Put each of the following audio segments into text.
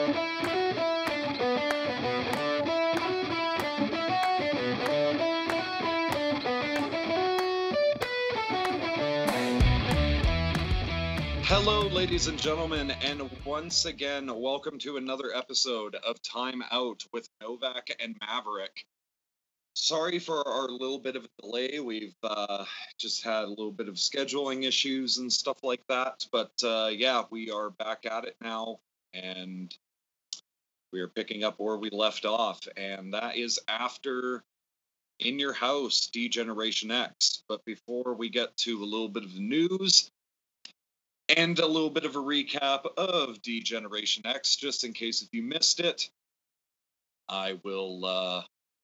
Hello, ladies and gentlemen, and once again, welcome to another episode of Time Out with Novak and Maverick. Sorry for our little bit of a delay. We've just had a little bit of scheduling issues and stuff like that, but yeah, we are back at it now, and we are picking up where we left off, and that is after In Your House, D-Generation X. But before we get to a little bit of the news, and a little bit of a recap of D-Generation X, just in case if you missed it, I will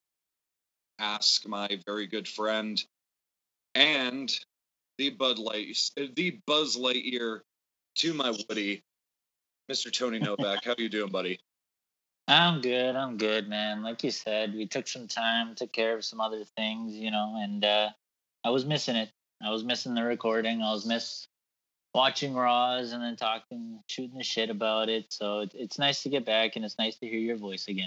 ask my very good friend and the Buzz Lightyear to my Woody, Mr. Tony Novak. How you doing, buddy? I'm good, man. Like you said, we took some time, took care of some other things, and I was missing it. I was missing the recording. I was watching Raws and then shooting the shit about it. So it's nice to get back, and it's nice to hear your voice again.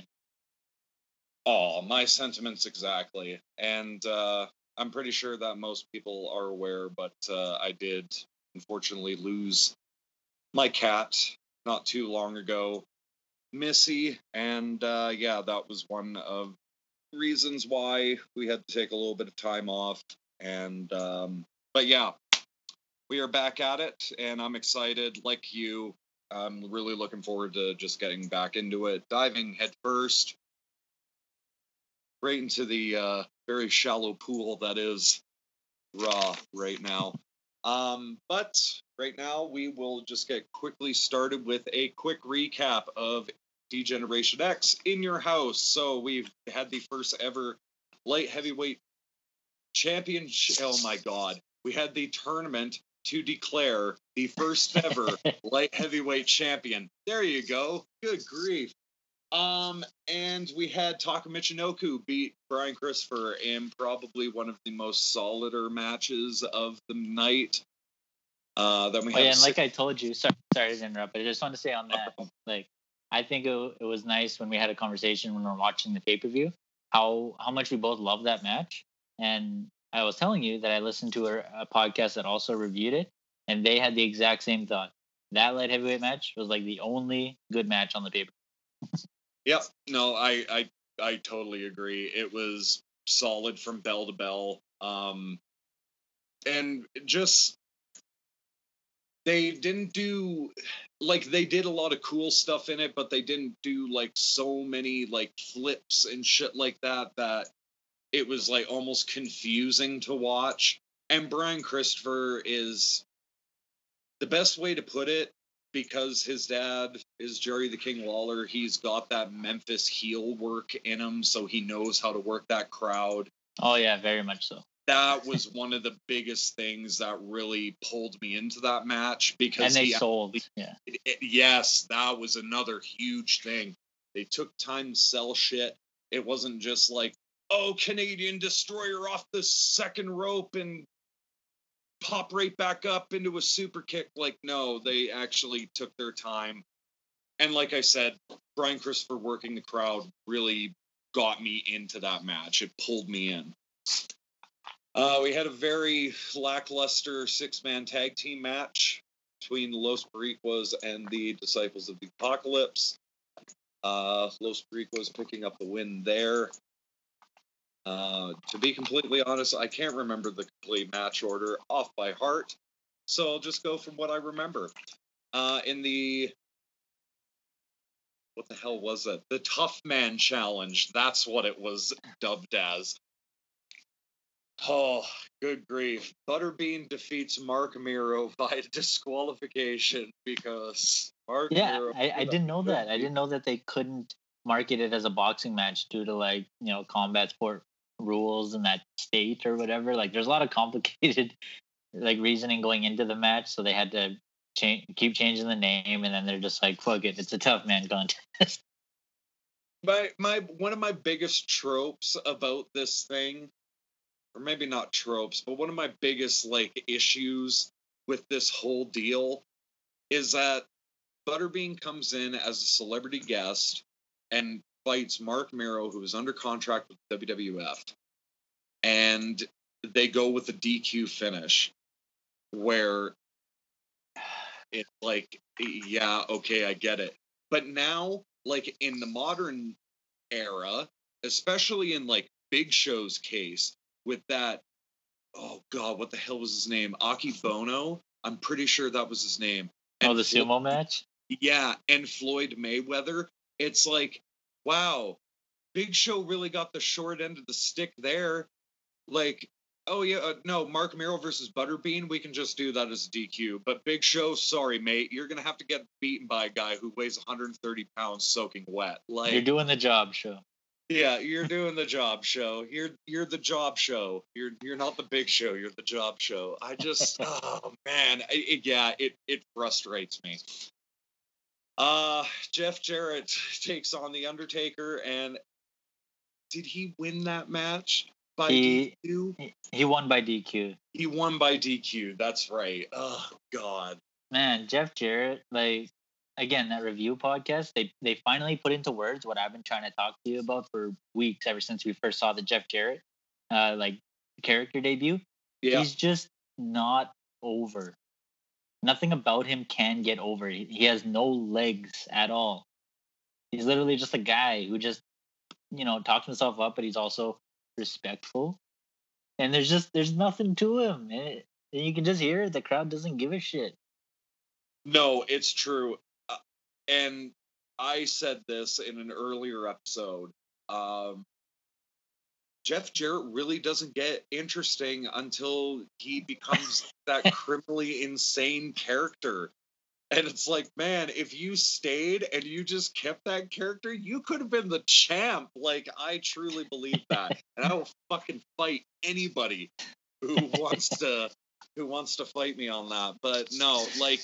Oh, my sentiments exactly. And I'm pretty sure that most people are aware, but I did unfortunately lose my cat not too long ago, Missy, and yeah, that was one of the reasons why we had to take a little bit of time off. And but yeah, we are back at it, and I'm excited. Like you, I'm really looking forward to just getting back into it, diving headfirst right into the very shallow pool that is Raw right now. But right now, we will just get quickly started with a quick recap of D-Generation X In Your House. So we've had the first ever light heavyweight championship. Oh my God. We had the tournament to declare the first ever light heavyweight champion. There you go. Good grief. And we had Taka Michinoku beat Brian Christopher in probably one of the most solider matches of the night. Then we had and like I told you, sorry to interrupt, but I just want to say on that, like, I think it was nice when we had a conversation when we were watching the pay-per-view, how much we both loved that match. And I was telling you that I listened to a podcast that also reviewed it, and they had the exact same thought. That light heavyweight match was like the only good match on the pay-per-view. Yep. No, I totally agree. It was solid from bell to bell. And just they didn't do they did a lot of cool stuff in it, but they didn't do like so many like flips and shit like that it was like almost confusing to watch. And Brian Christopher is the best way to put it, because his dad is Jerry the King Lawler. He's got that Memphis heel work in him, so he knows how to work that crowd. Oh yeah, very much so. That was one of the biggest things that really pulled me into that match, because and they sold. Yes, that was another huge thing. They took time to sell shit. It wasn't just like, oh, Canadian Destroyer off the second rope and pop right back up into a super kick. Like, no, they actually took their time. And like I said, Brian Christopher working the crowd really got me into that match. It pulled me in. We had a very lackluster 6-man tag team match between Los Boricuas and the Disciples of the Apocalypse. Los Boricuas picking up the win there. To be completely honest, I can't remember the complete match order off by heart, so I'll just go from what I remember. In the... What the hell was it? The Tough Man Challenge. That's what it was dubbed as. Oh, good grief. Butterbean defeats Mark Miro via disqualification because Mark Miro... I didn't know that. I didn't know that they couldn't market it as a boxing match due to combat sport rules in that state or whatever. Like, there's a lot of complicated reasoning going into the match, so they had to keep changing the name, and then they're just like, fuck it, it's a tough man contest. One of my biggest tropes about this thing, or maybe not tropes, but one of my biggest issues with this whole deal is that Butterbean comes in as a celebrity guest and fights Mark Mero, who is under contract with WWF, and they go with the DQ finish, where it's like, yeah, okay, I get it. But now, like in the modern era, especially in like Big Show's case, with that, oh god, what the hell was his name? Aki Bono. I'm pretty sure that was his name. And the sumo match. Yeah, and Floyd Mayweather. It's like, wow, Big Show really got the short end of the stick there. Like, oh yeah, no, Mark Mero versus Butterbean, we can just do that as a DQ. But Big Show, sorry, mate, you're gonna have to get beaten by a guy who weighs 130 pounds soaking wet. Like, you're doing the job, Show. Yeah, you're doing the job, Show. You're the job Show. You're not the Big Show. You're the job Show. I just, oh man, it frustrates me. Jeff Jarrett takes on the Undertaker, and did he win that match by DQ? He won by DQ. He won by DQ. That's right. Oh God, man, Jeff Jarrett, like, again, that review podcast, they finally put into words what I've been trying to talk to you about for weeks, ever since we first saw the Jeff Jarrett character debut. Yeah. He's just not over. Nothing about him can get over. He has no legs at all. He's literally just a guy who just, talks himself up, but he's also respectful. And there's nothing to him. And you can just hear it. The crowd doesn't give a shit. No, it's true. And I said this in an earlier episode. Jeff Jarrett really doesn't get interesting until he becomes that criminally insane character. And it's like, man, if you stayed and you just kept that character, you could have been the champ. Like, I truly believe that. And I will fucking fight anybody who wants to fight me on that. But no, like,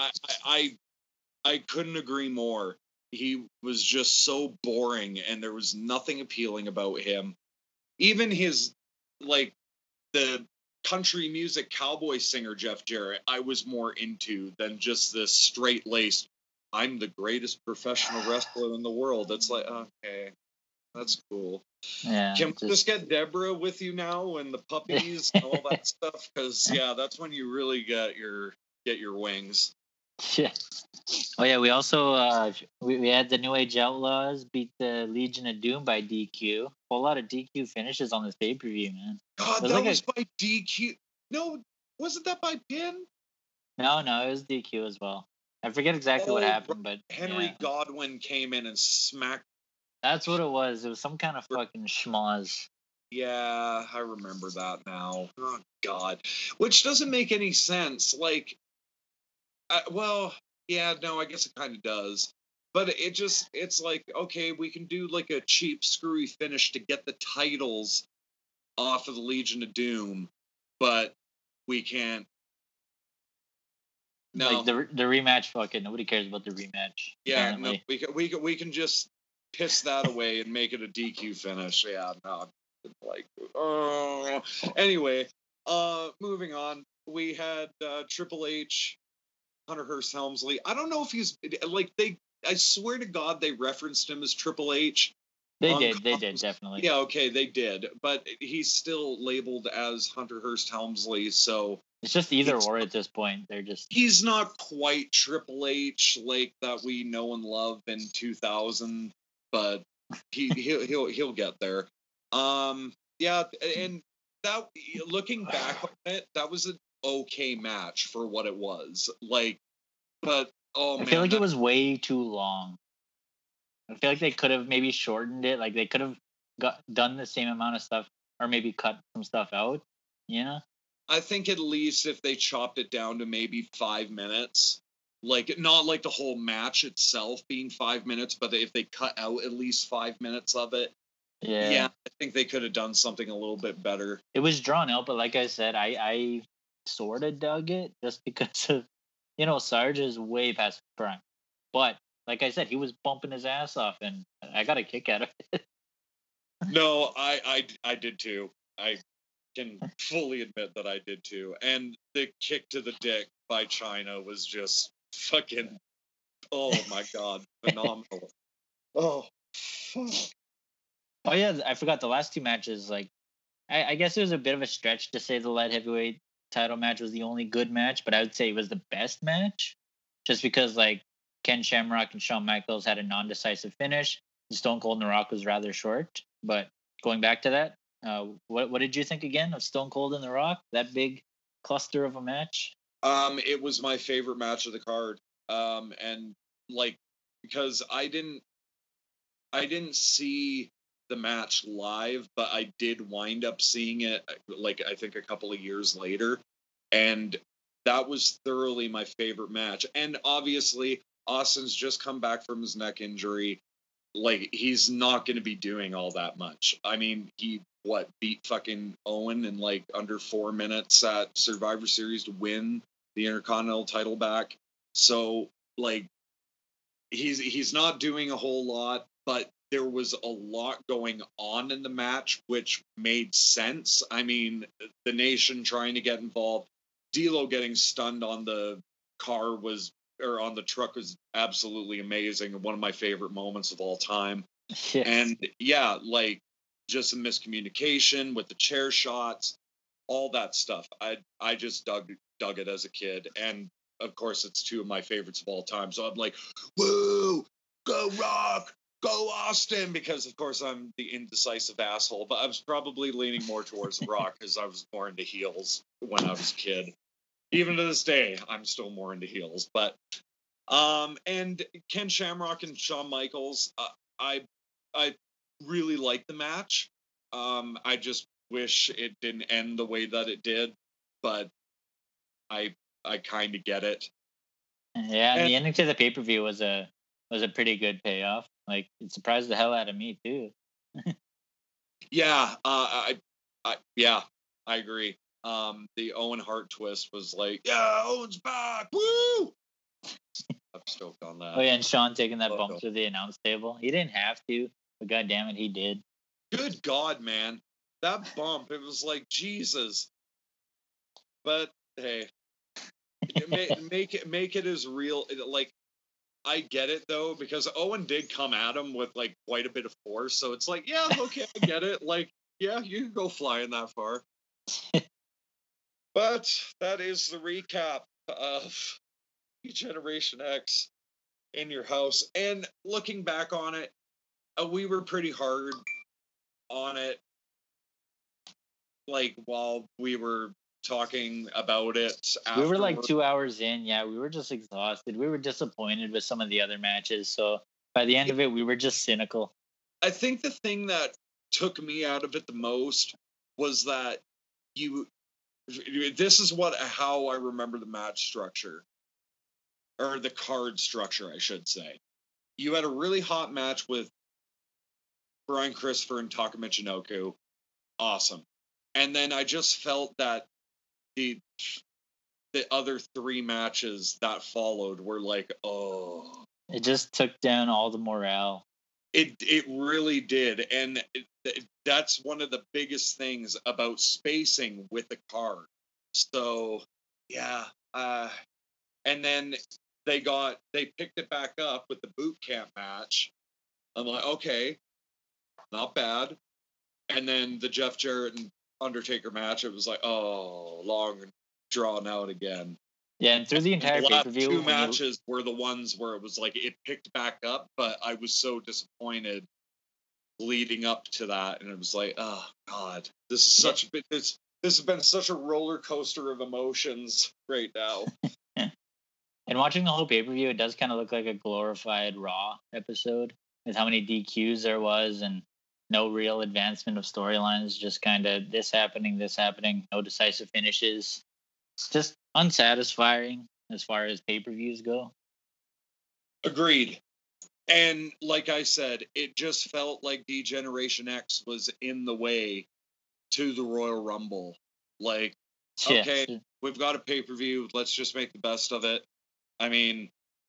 I couldn't agree more. He was just so boring, and there was nothing appealing about him. Even his, like, the country music cowboy singer Jeff Jarrett, I was more into than just this straight-laced, I'm the greatest professional wrestler in the world. It's like, okay, that's cool. Yeah. Can we just get Deborah with you now and the puppies and all that stuff? Because, yeah, that's when you really get your wings. Yeah. Oh yeah, we also we had the New Age Outlaws beat the Legion of Doom by DQ. Whole lot of DQ finishes on this pay-per-view, man. God, that was by DQ. No, wasn't that by pin? No, it was DQ as well. I forget exactly what happened, but Henry Godwin came in and smacked. That's what it was. It was some kind of fucking schmoz. Yeah, I remember that now. Oh God, which doesn't make any sense. Like, well, yeah, no, I guess it kind of does. But it's like, okay, we can do like a cheap, screwy finish to get the titles off of the Legion of Doom, but we can't. No, like the rematch. Fucking nobody cares about the rematch. Yeah, apparently. no, we can just piss that away and make it a DQ finish. Yeah, no, like, anyway, moving on. We had Triple H, Hunter Hearst Helmsley. I don't know if he's like I swear to God, they referenced him as Triple H. They did definitely. Yeah, okay, they did, but he's still labeled as Hunter Hearst Helmsley, so it's just either or at this point. He's not quite Triple H like that we know and love in 2000, but he'll get there. Yeah, and that, looking back on it, that was an okay match for what it was. Like, but I feel like it was way too long. I feel like they could have maybe shortened it. Like, they could have done the same amount of stuff, or maybe cut some stuff out. I think at least if they chopped it down to maybe 5 minutes, like, not like the whole match itself being 5 minutes, but if they cut out at least 5 minutes of it, yeah, I think they could have done something a little bit better. It was drawn out, but like I said, I sort of dug it just because of, Sarge is way past prime. But like I said, he was bumping his ass off, and I got a kick out of it. No, I did too. I can fully admit that I did too. And the kick to the dick by Chyna was just fucking Oh my God, phenomenal. Oh, fuck. Oh yeah, I forgot the last two matches. Like, I guess it was a bit of a stretch to say the light heavyweight title match was the only good match, but I would say it was the best match, just because like Ken Shamrock and Shawn Michaels had a non-decisive finish. Stone Cold and The Rock was rather short. But going back to that, what did you think again of Stone Cold and The Rock? That big cluster of a match. It was my favorite match of the card. And like because I didn't see the match live, but I did wind up seeing it like I think a couple of years later, and that was thoroughly my favorite match. And obviously, Austin's just come back from his neck injury. Like he's not going to be doing all that much. I mean, he beat fucking Owen in like under 4 minutes at Survivor Series to win the Intercontinental title back. So like he's not doing a whole lot, but there was a lot going on in the match, which made sense. I mean, the Nation trying to get involved, D'Lo getting stunned on the car on the truck was absolutely amazing. One of my favorite moments of all time. Yes. And yeah, like just some miscommunication with the chair shots, all that stuff. I just dug it as a kid, and of course, it's two of my favorites of all time. So I'm like, woo, go Rock, go Austin, because of course I'm the indecisive asshole. But I was probably leaning more towards Rock because I was more into heels when I was a kid. Even to this day, I'm still more into heels. But and Ken Shamrock and Shawn Michaels, I really like the match. I just wish it didn't end the way that it did, but I kind of get it. Yeah, and the ending to the pay-per-view was a pretty good payoff. Like it surprised the hell out of me too. Yeah, I agree. The Owen Hart twist was like, yeah, Owen's back, woo! I'm stoked on that. Oh yeah, and Shawn taking that bump through the announce table. He didn't have to, but god damn it, he did. Good God, man, that bump! It was like Jesus. But hey, make it as real. Like I get it though, because Owen did come at him with like quite a bit of force. So it's like, yeah, okay, I get it. Like, yeah, you can go flying that far. But that is the recap of Generation X in your house. And looking back on it, we were pretty hard on it. Like while we were talking about it, we were like 2 hours in. Yeah, we were just exhausted. We were disappointed with some of the other matches. So by the end of it, we were just cynical. I think the thing that took me out of it the most was that this is how I remember the match structure, or the card structure, I should say. You had a really hot match with Brian Christopher and Taka Michinoku. Awesome. And then I just felt that the other three matches that followed were like, oh. It just took down all the morale. It really did. And that's one of the biggest things about spacing with the card. So, yeah. And then they picked it back up with the boot camp match. I'm like, okay, not bad. And then the Jeff Jarrett and Undertaker match, it was like, oh, long and drawn out again. Yeah, and through the entire pay-per-view, two matches were the ones where it was like it picked back up, but I was so disappointed leading up to that, and it was like, oh God, this is such a bit. This has been such a roller coaster of emotions right now. And watching the whole pay-per-view, it does kind of look like a glorified Raw episode with how many DQs there was and no real advancement of storylines. Just kind of this happening, no decisive finishes. It's just unsatisfying as far as pay-per-views go. Agreed. And like I said, it just felt like D-Generation X was in the way to the Royal Rumble. Like, okay, we've got a pay-per-view. Let's just make the best of it. I mean,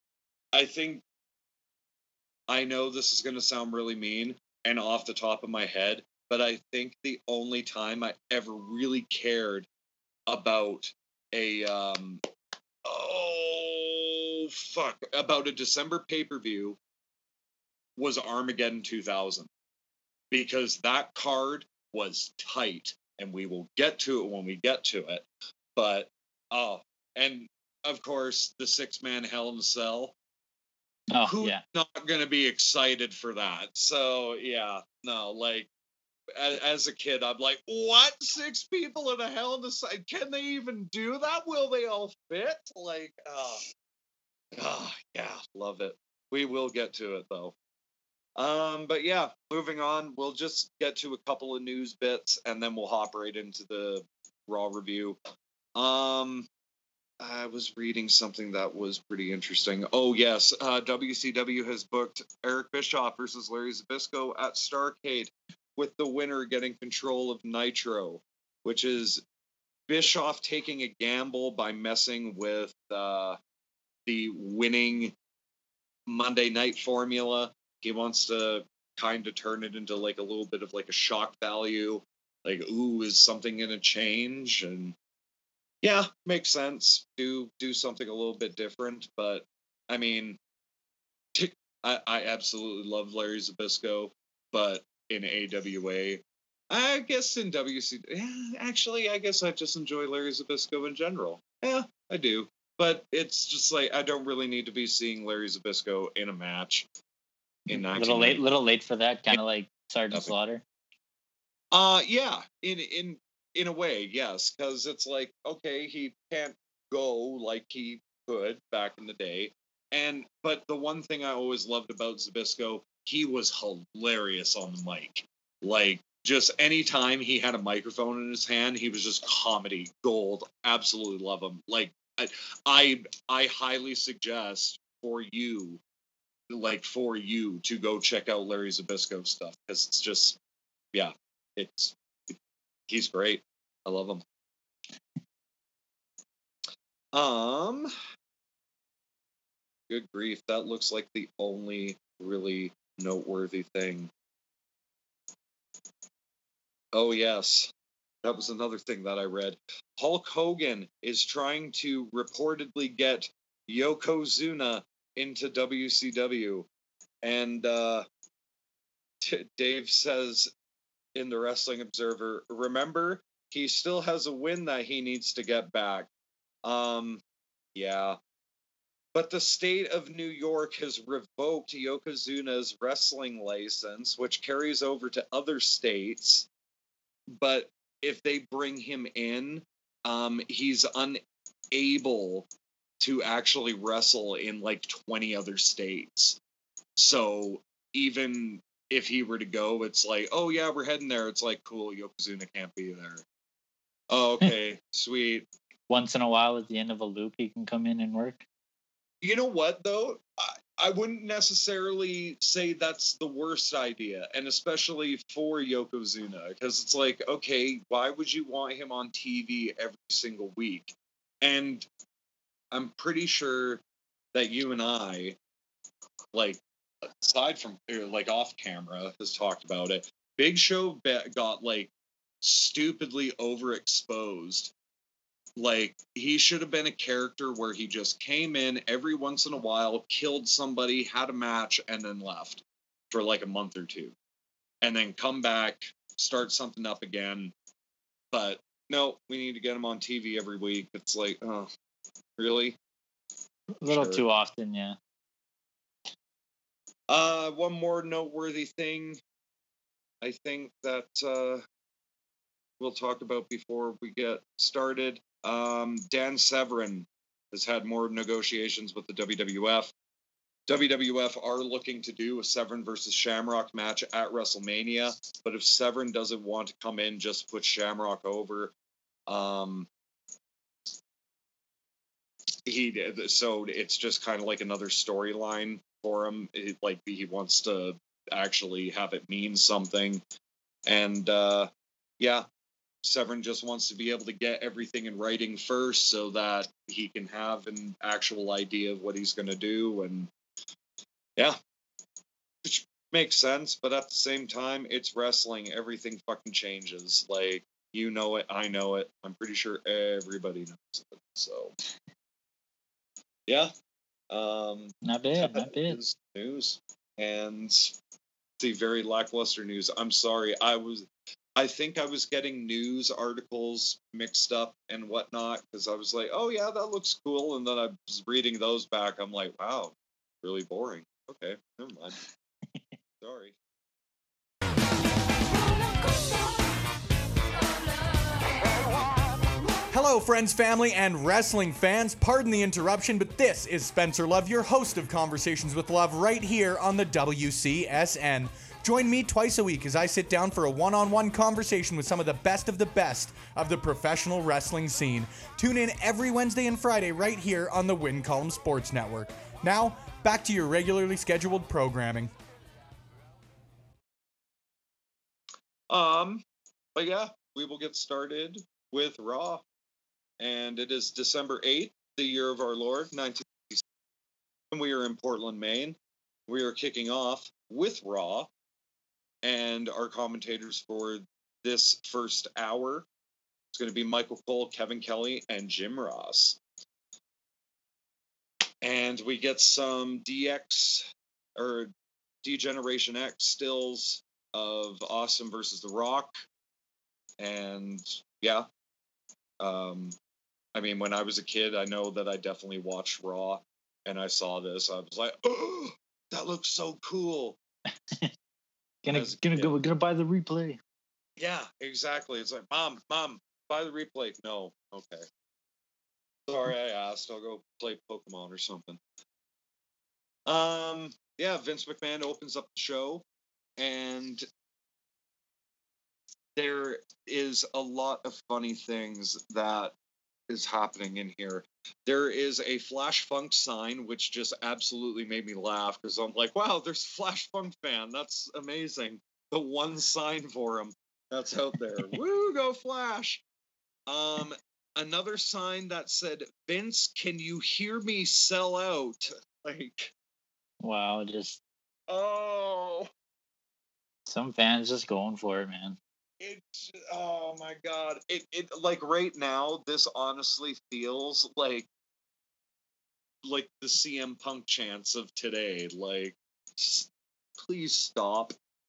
I know this is going to sound really mean and off the top of my head, but I think the only time I ever really cared about a about a December pay-per-view was Armageddon 2000, because that card was tight, and we will get to it when we get to it. But and of course the 6-man Hell in a Cell. Oh, Who's yeah. not going to be excited for that? So yeah, no, like as a kid, I'm like, what? 6 people in a Hell in a Cell? Can they even do that? Will they all fit? Like, yeah, love it. We will get to it though. But yeah, moving on, we'll just get to a couple of news bits and then we'll hop right into the Raw review. I was reading something that was pretty interesting. Oh yes, WCW has booked Eric Bischoff versus Larry Zbyszko at Starrcade, with the winner getting control of Nitro, which is Bischoff taking a gamble by messing with the winning Monday night formula. He wants to kind of turn it into like a little bit of like a shock value. Like, ooh, is something going to change? And yeah, makes sense. Do something a little bit different. But I mean, I absolutely love Larry Zbyszko, but in AWA, I guess in WC, actually, I guess I just enjoy Larry Zbyszko in general. Yeah, I do. But it's just like I don't really need to be seeing Larry Zbyszko in a match in 1990. Little late for that, kind of like Sergeant Slaughter. Yeah, in a way, yes, because it's like, okay, he can't go like he could back in the day, but the one thing I always loved about Zbyszko, he was hilarious on the mic. Like, just anytime he had a microphone in his hand, he was just comedy gold. Absolutely love him. Like, I highly suggest for you to go check out Larry Zbyszko stuff, because it's just, yeah, he's great. I love him. Good grief, that looks like the only really noteworthy thing. Oh yes, that was another thing that I read. Hulk Hogan is trying to reportedly get Yokozuna into WCW, and Dave says in the Wrestling Observer, remember, he still has a win that he needs to get back. Yeah. But the state of New York has revoked Yokozuna's wrestling license, which carries over to other states. But if they bring him in, he's unable to actually wrestle in like 20 other states. So even if he were to go, it's like, oh yeah, we're heading there. It's like, cool, Yokozuna can't be there. Oh, okay, sweet. Once in a while, at the end of a loop, he can come in and work. You know what, though? I wouldn't necessarily say that's the worst idea, and especially for Yokozuna, because it's like, okay, why would you want him on TV every single week? And I'm pretty sure that you and I, like, aside from, like, off camera, has talked about it. Big Show got, like, stupidly overexposed. Like, he should have been a character where he just came in every once in a while, killed somebody, had a match, and then left for like a month or two. And then come back, start something up again. But no, we need to get him on TV every week. It's like, oh, really? A little too often, yeah. One more noteworthy thing I think that we'll talk about before we get started. Dan Severn has had more negotiations with the WWF. WWF are looking to do a Severn versus Shamrock match at WrestleMania, but if Severn doesn't want to come in, just put Shamrock over. So it's just kind of like another storyline for him. Like he wants to actually have it mean something, and yeah. Severn just wants to be able to get everything in writing first so that he can have an actual idea of what he's going to do. And yeah, which makes sense. But at the same time, it's wrestling. Everything fucking changes. Like, you know it. I know it. I'm pretty sure everybody knows it. So, yeah. Not bad, not bad. Is news, and the very lackluster news. I'm sorry, I think I was getting news articles mixed up and whatnot because I was like, oh yeah, that looks cool, and then I was reading those back. I'm like, wow, really boring. Okay, never mind. Sorry. Hello, friends, family, and wrestling fans. Pardon the interruption, but this is Spencer Love, your host of Conversations with Love, right here on the WCSN. Join me twice a week as I sit down for a one-on-one conversation with some of the best of the professional wrestling scene. Tune in every Wednesday and Friday right here on the Win Column Sports Network. Now, back to your regularly scheduled programming. But yeah, we will get started with Raw. And it is December 8th, the year of our Lord, 1987. We are in Portland, Maine. We are kicking off with Raw. And our commentators for this first hour is going to be Michael Cole, Kevin Kelly, and Jim Ross. And we get some DX or D-Generation X stills of Austin versus The Rock. And yeah, I mean, when I was a kid, I know that I definitely watched Raw, and I saw this. I was like, oh, that looks so cool. Gonna buy the replay. Yeah, exactly. It's like, Mom, buy the replay. No, okay. Sorry, I asked. I'll go play Pokemon or something. Yeah, Vince McMahon opens up the show, and there is a lot of funny things that is happening in here. There is a Flash Funk sign, which just absolutely made me laugh because I'm like, wow, there's a Flash Funk fan. That's amazing. The one sign for him that's out there. Woo, go Flash. Another sign that said, Vince, can you hear me sell out? Like, wow, just oh, some fans just going for it, man. It's, oh my god, it like right now this honestly feels like the CM Punk chants of today. Like, just, please stop.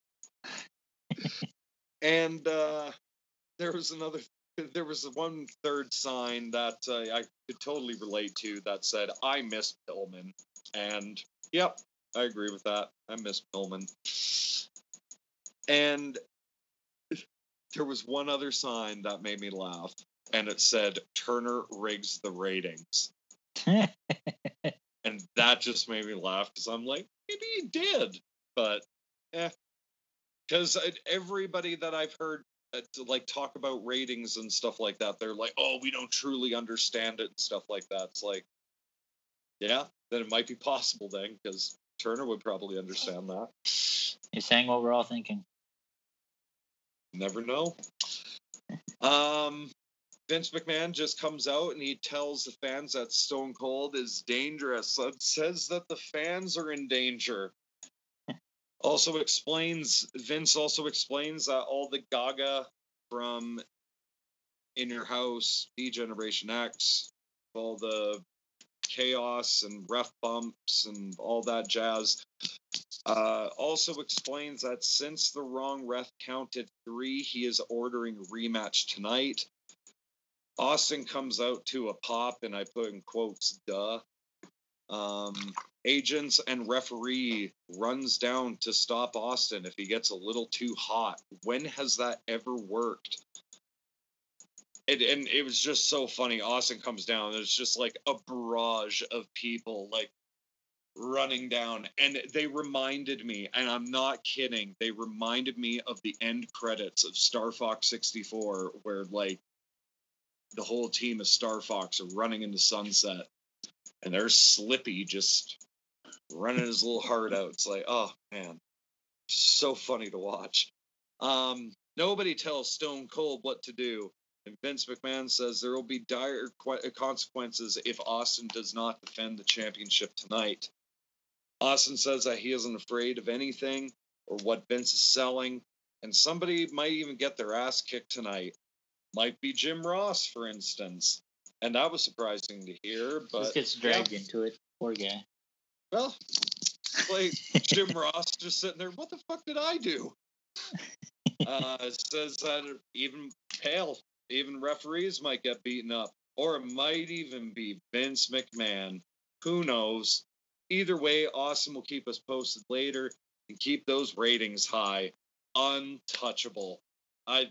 And there was one third sign that I could totally relate to that said, I miss Pillman. And yep, I agree with that. I miss Pillman. And there was one other sign that made me laugh, and it said, Turner rigs the ratings. And that just made me laugh, because I'm like, maybe he did, but, because everybody that I've heard like talk about ratings and stuff like that, they're like, oh, we don't truly understand it and stuff like that. It's like, yeah, then it might be possible then, because Turner would probably understand that. You're saying what we're all thinking. Never know. Vince McMahon just comes out and he tells the fans that Stone Cold is dangerous. It says that the fans are in danger. Vince also explains that all the gaga from In Your House, D-Generation X, all the chaos and ref bumps and all that jazz, also explains that since the wrong ref counted 3, he is ordering a rematch tonight. Austin comes out to a pop, and I put in quotes, duh. Agents and referee runs down to stop Austin if he gets a little too hot. When has that ever worked? And it was just so funny. Austin comes down, and it's just like a barrage of people like running down, and they reminded me, and I'm not kidding, they reminded me of the end credits of Star Fox 64, where like the whole team of Star Fox are running into sunset, and there's Slippy just running his little heart out. It's like, oh man, so funny to watch. Nobody tells Stone Cold what to do, and Vince McMahon says there will be dire consequences if Austin does not defend the championship tonight. Austin says that he isn't afraid of anything or what Vince is selling, and somebody might even get their ass kicked tonight. Might be Jim Ross, for instance. And that was surprising to hear, but just gets dragged into it. Poor guy. Well, like Jim Ross just sitting there. What the fuck did I do? It says that even referees might get beaten up, or it might even be Vince McMahon. Who knows? Either way, Austin will keep us posted later and keep those ratings high. Untouchable. And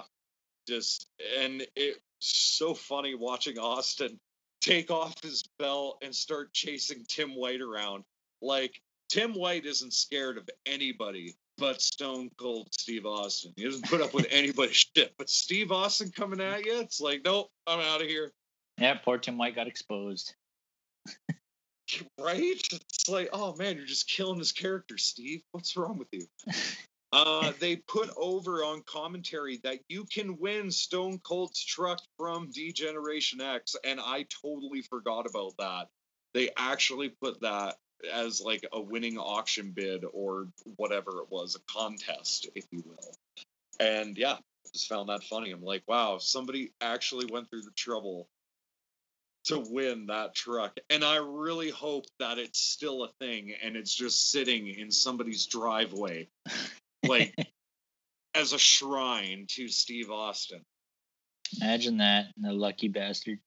it's so funny watching Austin take off his belt and start chasing Tim White around. Like, Tim White isn't scared of anybody but Stone Cold Steve Austin. He doesn't put up with anybody's shit. But Steve Austin coming at you, it's like, nope, I'm out of here. Yeah, poor Tim White got exposed. Right? It's like, oh man, you're just killing his character, Steve. What's wrong with you? They put over on commentary that you can win Stone Cold's truck from D-Generation X, and I totally forgot about that. They actually put that as like a winning auction bid or whatever it was, a contest, if you will. And yeah, I just found that funny. I'm like, wow, somebody actually went through the trouble to win that truck. And I really hope that it's still a thing and it's just sitting in somebody's driveway, like as a shrine to Steve Austin. Imagine that, the lucky bastard.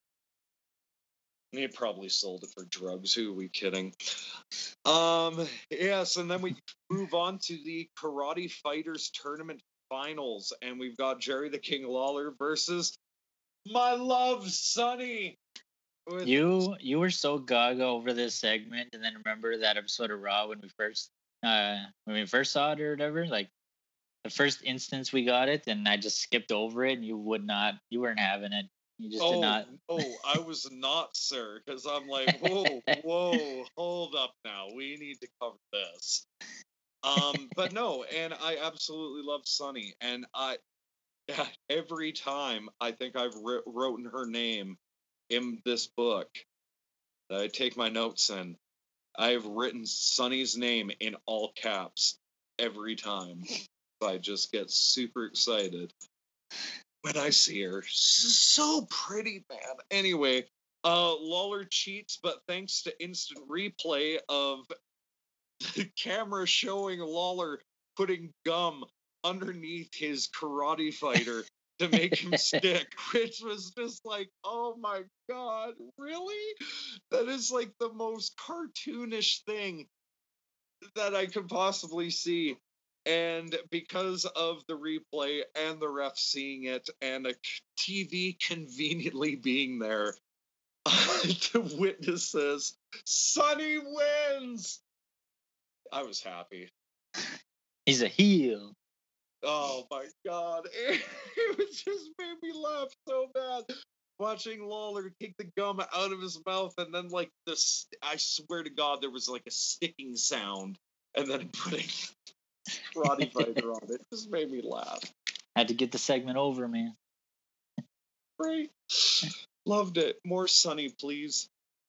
He probably sold it for drugs. Who are we kidding? Yes, and then we move on to the Karate Fighters Tournament Finals, and we've got Jerry the King Lawler versus my love, Sonny. You were so gaga over this segment, and then remember that episode of Raw when we first saw it or whatever, like the first instance we got it, and I just skipped over it, and you weren't having it. You just did not. I was not, sir, because I'm like, whoa, hold up now. We need to cover this. But no, and I absolutely love Sonny, and every time I think I've written her name in this book that I take my notes in, I've written Sonny's name in all caps every time. I just get super excited when I see her. She's so pretty, man. Anyway, Lawler cheats, but thanks to instant replay of the camera showing Lawler putting gum underneath his karate fighter to make him stick, which was just like, oh my god, really? That is like the most cartoonish thing that I could possibly see. And because of the replay and the ref seeing it and a TV conveniently being there, the witnesses, Sonny wins! I was happy. He's a heel. Oh my god. It just made me laugh so bad. Watching Lawler take the gum out of his mouth and then like this, I swear to God, there was like a sticking sound and then putting karate fighter on it. Just made me laugh. Had to get the segment over, man. Great. Loved it. More Sonny, please.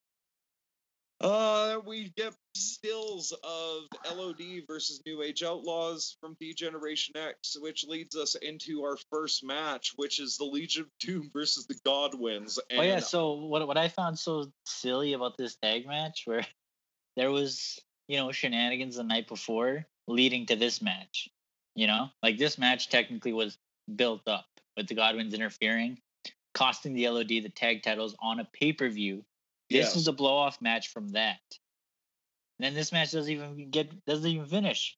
We get stills of LOD versus New Age Outlaws from D-Generation X, which leads us into our first match, which is the Legion of Doom versus the Godwins. And so what I found so silly about this tag match, where there was, shenanigans the night before leading to this match, like this match technically was built up with the Godwins interfering, costing the LOD the tag titles on a pay-per-view. This was a blow-off match from that. And then this match doesn't even finish.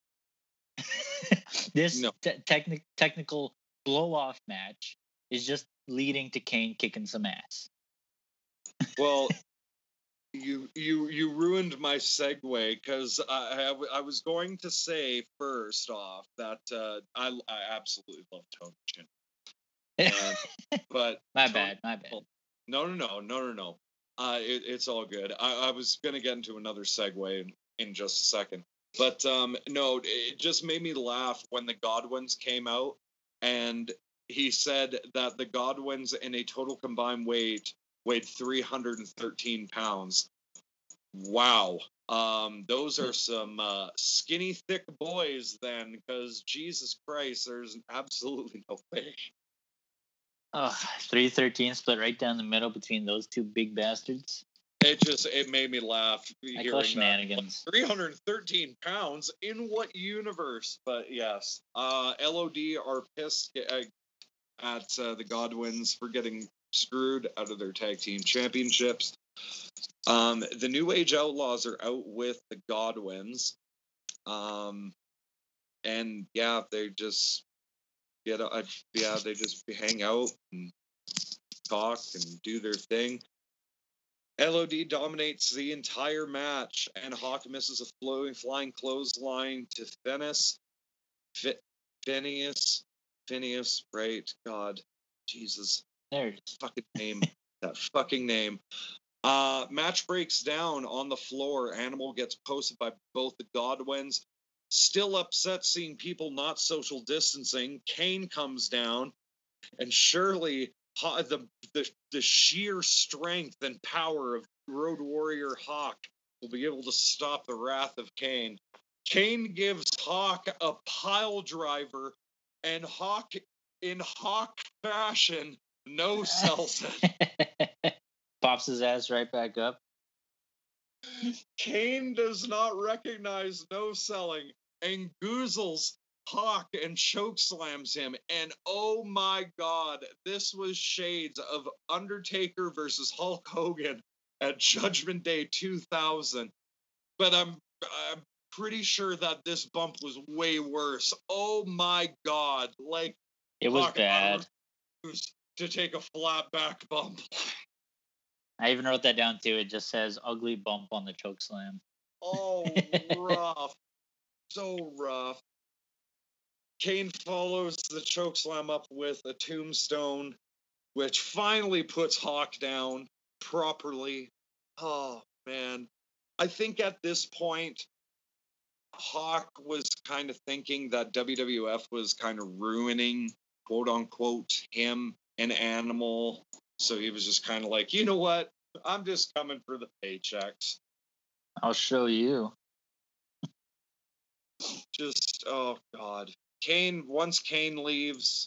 This technical blow-off match is just leading to Kane kicking some ass. Well, you ruined my segue because I was going to say first off that I absolutely love Tony Chin. But my bad. No. It's all good. I was going to get into another segue in just a second. But no, it just made me laugh when the Godwins came out and he said that the Godwins in a total combined weight weighed 313 pounds. Wow. Those are some skinny, thick boys then, because Jesus Christ, there's absolutely no way. 313 split right down the middle between those two big bastards. It made me laugh I call hearing shenanigans. that. 313 pounds in what universe? But yes, LOD are pissed at the Godwins for getting screwed out of their tag team championships. The New Age Outlaws are out with the Godwins. And yeah, they just they just hang out and talk and do their thing. LOD dominates the entire match, and Hawk misses a flying clothesline to Phineas, right? God, Jesus, There's fucking name, that fucking name. Match breaks down on the floor. Animal gets posted by both the Godwins. Still upset seeing people not social distancing. Kane comes down, and surely the sheer strength and power of Road Warrior Hawk will be able to stop the wrath of Kane. Kane gives Hawk a pile driver, and Hawk, in Hawk fashion, no sells it. Pops his ass right back up. Kane does not recognize no selling and goozles Hawk and chokeslams him. And oh my God, this was shades of Undertaker versus Hulk Hogan at Judgment Day 2000. But I'm pretty sure that this bump was way worse. Oh my God. Like, It was Hawk bad. to take a flat back bump. I even wrote that down too. It just says ugly bump on the choke slam. Oh, rough. So rough. Kane follows the chokeslam up with a tombstone, which finally puts Hawk down properly. Oh, man. I think at this point, Hawk was kind of thinking that WWF was kind of ruining, quote unquote, him and Animal. So he was just kind of like, you know what? I'm just coming for the paychecks. I'll show you. Just, oh, God. Once Kane leaves,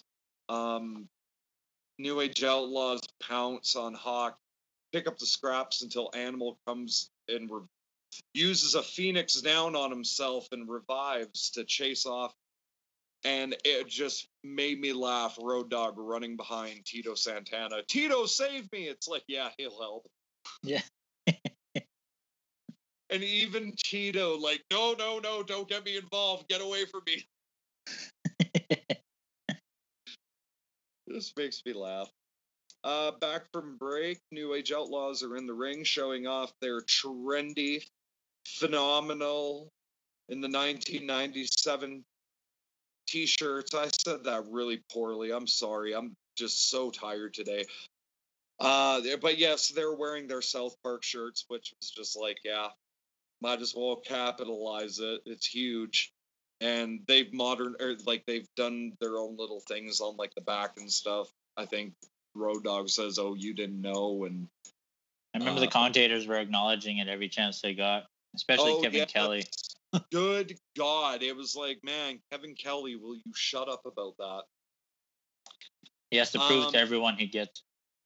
New Age Outlaws pounce on Hawk, pick up the scraps until Animal comes and uses a Phoenix down on himself and revives to chase off. And it just made me laugh. Road Dogg running behind Tito Santana. Tito, save me! It's like, yeah, he'll help. Yeah. And even Tito, like, no, don't get me involved. Get away from me. This makes me laugh. Back from break, New Age Outlaws are in the ring showing off their trendy, phenomenal in the 1997 t-shirts. I said that really poorly. I'm sorry. I'm just so tired today. But yes, they're wearing their South Park shirts, which was just like, yeah, might as well capitalize it. It's huge. And they've done their own little things on like the back and stuff. I think Road Dogg says, "Oh, you didn't know," and I remember the commentators were acknowledging it every chance they got, especially Kevin Kelly. Good God, it was like, man, Kevin Kelly, will you shut up about that? He has to prove to everyone he gets.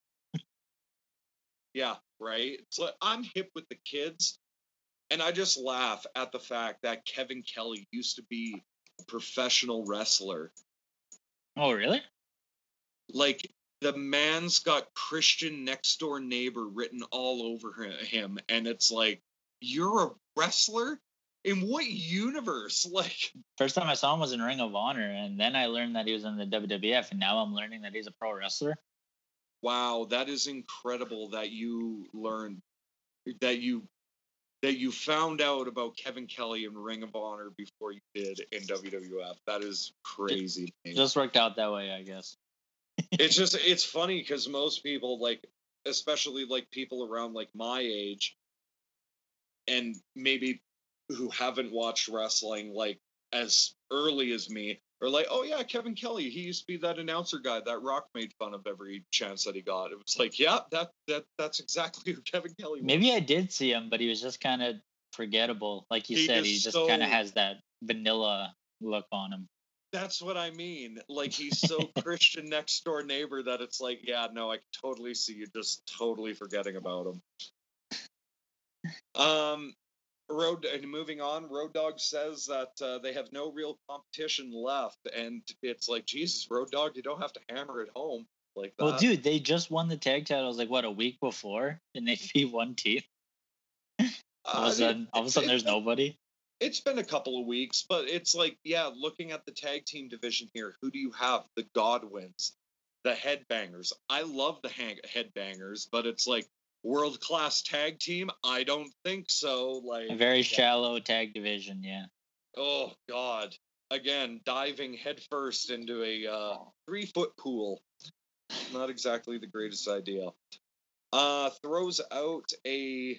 Yeah, right. So I'm hip with the kids. And I just laugh at the fact that Kevin Kelly used to be a professional wrestler. Oh, really? Like, the man's got Christian Next Door Neighbor written all over him. And it's like, you're a wrestler? In what universe? Like, first time I saw him was in Ring of Honor. And then I learned that he was in the WWF. And now I'm learning that he's a pro wrestler. Wow, that is incredible that you learned, that you found out about Kevin Kelly in Ring of Honor before you did in WWF. That is crazy. Just worked out that way, I guess. It's funny because most people, like, especially like people around like my age and maybe who haven't watched wrestling like as early as me, are like, oh yeah, Kevin Kelly, he used to be that announcer guy that Rock made fun of every chance that he got. It was like, yeah, that's exactly who Kevin Kelly was. Maybe I did see him, but he was just kind of forgettable. Like you said, he just kind of has that vanilla look on him. That's what I mean. Like, he's so Christian Next Door Neighbor that it's like, yeah, no, I can totally see you just totally forgetting about him. Moving on, Road Dogg says that they have no real competition left, and it's like, Jesus, Road Dogg, you don't have to hammer it home like that. Well, dude, they just won the tag titles like what, a week before, and they beat one team. All of a sudden, there's nobody. It's been a couple of weeks, but it's like, yeah, looking at the tag team division here, who do you have? The Godwins, the Headbangers. I love the Headbangers, but it's like, world-class tag team? I don't think so. Like, a very shallow tag division, yeah. Oh, God. Again, diving headfirst into a 3-foot pool. Not exactly the greatest idea. Throws out a...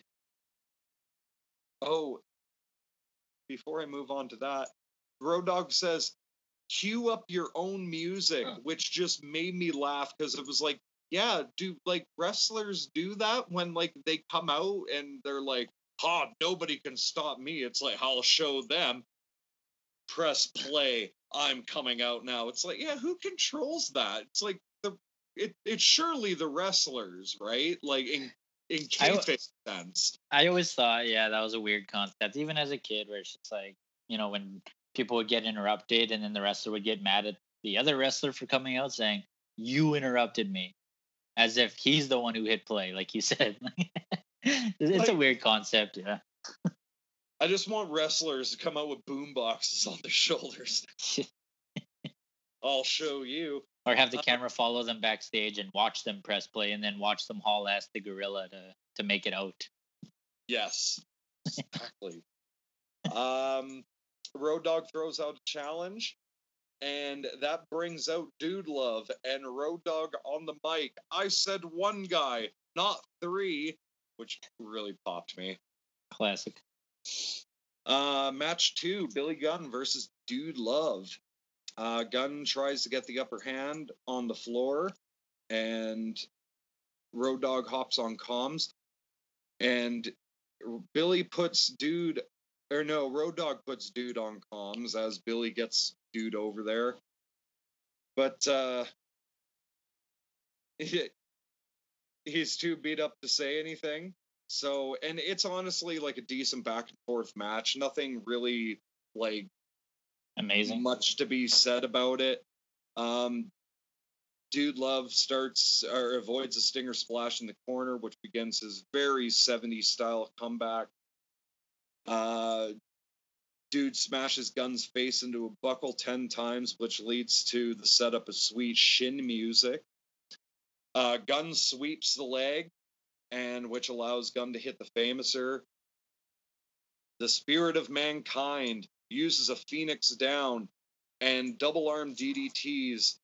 Oh, before I move on to that, Road Dogg says, cue up your own music, which just made me laugh because it was like, yeah, do like wrestlers do that when like they come out and they're like, nobody can stop me. It's like, I'll show them. Press play. I'm coming out now. It's like, yeah, who controls that? It's like it's surely the wrestlers, right? Like in kayfabe sense. I always thought, yeah, that was a weird concept. Even as a kid, where it's just like, when people would get interrupted and then the wrestler would get mad at the other wrestler for coming out saying, "You interrupted me." As if he's the one who hit play, like you said. It's a weird concept, yeah. I just want wrestlers to come out with boom boxes on their shoulders. I'll show you. Or have the camera follow them backstage and watch them press play and then watch them haul ass the gorilla to make it out. Yes, exactly. Road Dogg throws out a challenge. And that brings out Dude Love and Road Dogg on the mic. I said one guy, not 3, which really popped me. Classic. Match 2, Billy Gunn versus Dude Love. Gunn tries to get the upper hand on the floor, and Road Dogg hops on comms, and Road Dogg puts Dude on comms as Billy gets Dude over there. But he's too beat up to say anything. So, and it's honestly like a decent back and forth match. Nothing really like amazing, much to be said about it. Dude Love avoids a stinger splash in the corner, which begins his very 70s style comeback. Dude smashes Gunn's face into a buckle 10 times, which leads to the setup of sweet shin music. Gunn sweeps the leg, and which allows Gunn to hit the Famouser. The Spirit of Mankind uses a Phoenix down and double arm DDTs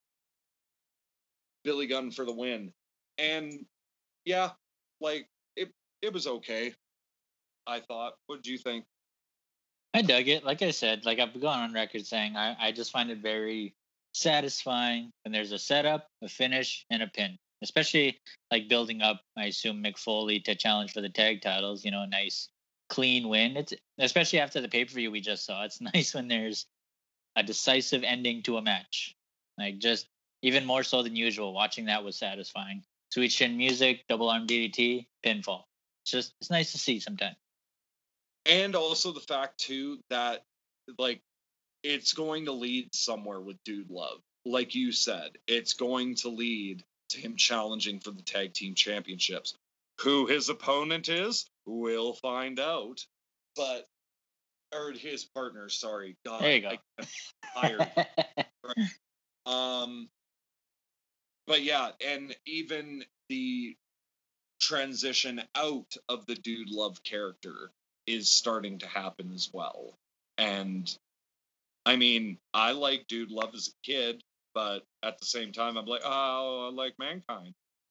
Billy Gunn for the win. And yeah, like it was okay, I thought. What did you think? I dug it. Like I said, like I've gone on record saying I just find it very satisfying when there's a setup, a finish, and a pin. Especially like building up, I assume, Mick Foley to challenge for the tag titles, a nice clean win. It's especially after the pay-per-view we just saw. It's nice when there's a decisive ending to a match. Like just even more so than usual, watching that was satisfying. Sweet shin music, double arm DDT, pinfall. It's nice to see sometimes. And also the fact too that like it's going to lead somewhere with Dude Love. Like you said, it's going to lead to him challenging for the tag team championships. Who his opponent is, we'll find out. Or his partner, sorry. God, there you go. I'm tired. But yeah, and even the transition out of the Dude Love character is starting to happen as well. And I mean, I like Dude Love as a kid, but at the same time, I'm like, oh, I like Mankind.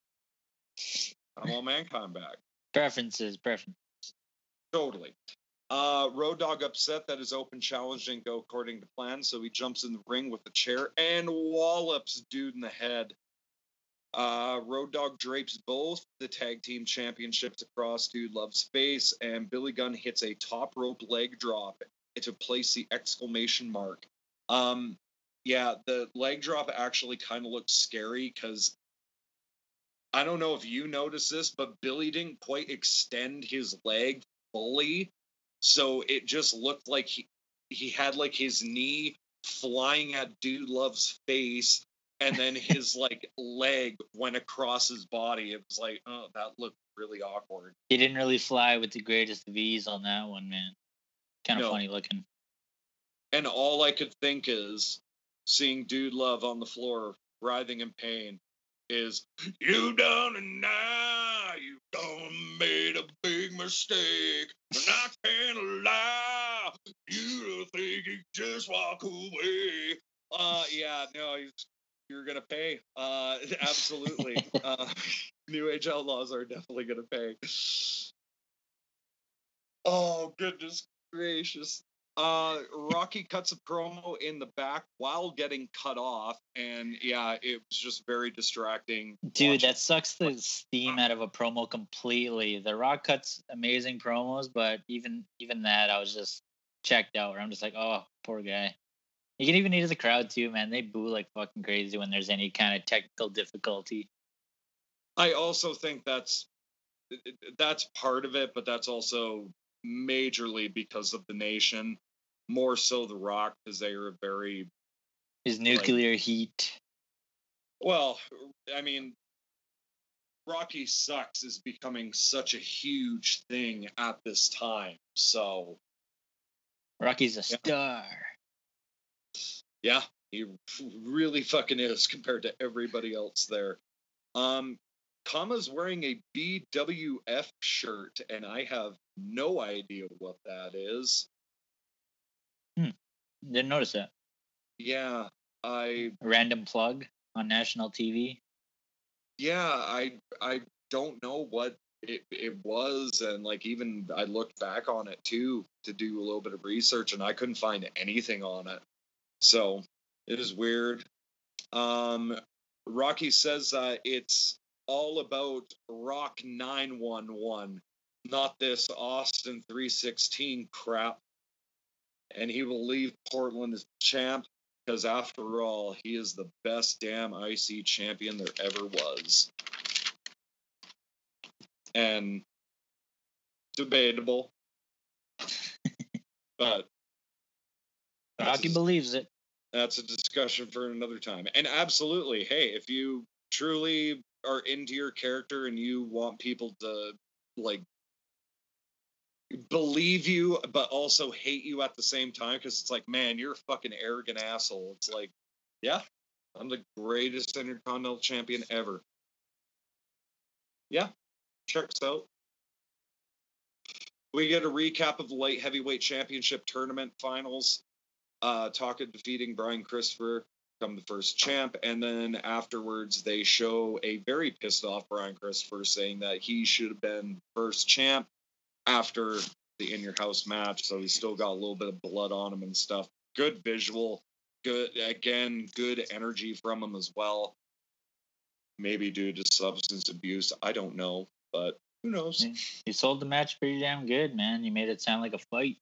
I want Mankind back. Preferences. Totally. Road Dogg upset that his open challenge didn't go according to plan, so he jumps in the ring with the chair and wallops Dude in the head. Road Dogg drapes both the tag team championships across Dude Love's face, and Billy Gunn hits a top rope leg drop to place the exclamation mark. Yeah, the leg drop actually kind of looked scary because I don't know if you noticed this, but Billy didn't quite extend his leg fully. So it just looked like he had like his knee flying at Dude Love's face, and then his like leg went across his body. It was like, oh, that looked really awkward. He didn't really fly with the greatest of ease on that one, man. Kind of No. funny looking. And all I could think is seeing Dude Love on the floor writhing in pain is, you done and now you done made a big mistake, and I can't allow you to think you just walk away. Yeah, no, you're gonna pay. Absolutely. New Age Outlaws are definitely gonna pay. Oh, goodness gracious. Rocky cuts a promo in the back while getting cut off, and yeah, it was just very distracting. Dude, that sucks the steam out of a promo completely. The Rock cuts amazing promos, but even that, I was just checked out. Where I'm just like, oh, poor guy. You can even hear the crowd too, man. They boo like fucking crazy when there's any kind of technical difficulty. I also think that's part of it, but that's also majorly because of the nation, more so the Rock, because they are very His nuclear heat. Well, I mean, Rocky Sucks is becoming such a huge thing at this time. So Rocky's a star. Yeah, he really fucking is compared to everybody else there. Kama's wearing a BWF shirt, and I have no idea what that is. Didn't notice that. Yeah, A random plug on national TV. Yeah, I don't know what it was, and like even I looked back on it too to do a little bit of research, and I couldn't find anything on it. So it is weird. Rocky says it's all about Rock 911, not this Austin 316 crap. And he will leave Portland as champ because, after all, he is the best damn IC champion there ever was. And debatable, but Rocky believes it. That's a discussion for another time. And absolutely, hey, if you truly are into your character and you want people to like believe you but also hate you at the same time, because it's like, man, you're a fucking arrogant asshole. It's like, yeah, I'm the greatest Intercontinental Champion ever. Yeah, checks out. We get a recap of the light heavyweight championship tournament finals. Taka defeating Brian Christopher, become the first champ, and then afterwards they show a very pissed off Brian Christopher saying that he should have been first champ after the In Your House match, so he's still got a little bit of blood on him and stuff. Good visual, good energy from him as well. Maybe due to substance abuse, I don't know, but who knows? You sold the match pretty damn good, man. You made it sound like a fight.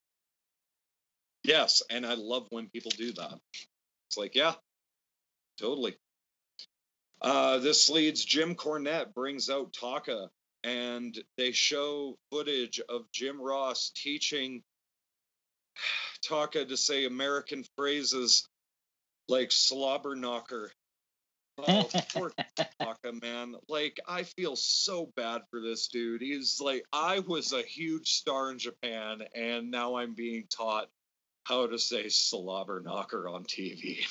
Yes, and I love when people do that. It's like, yeah, totally. This leads Jim Cornette brings out Taka, and they show footage of Jim Ross teaching Taka to say American phrases like slobber knocker. Oh, poor Taka, man. Like, I feel so bad for this dude. He's like, I was a huge star in Japan, and now I'm being taught how to say slobber knocker on TV.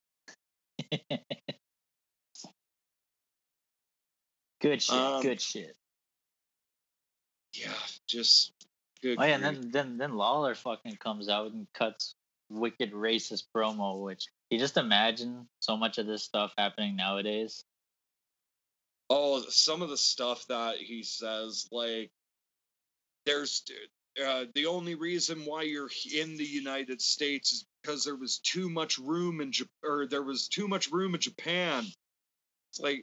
Good shit. Good shit. Yeah, just good. Oh yeah, and then Lawler fucking comes out and cuts wicked racist promo, which you just imagine so much of this stuff happening nowadays. Oh, some of the stuff that he says, like, there's the only reason why you're in the United States is because there was too much room in Japan. It's like,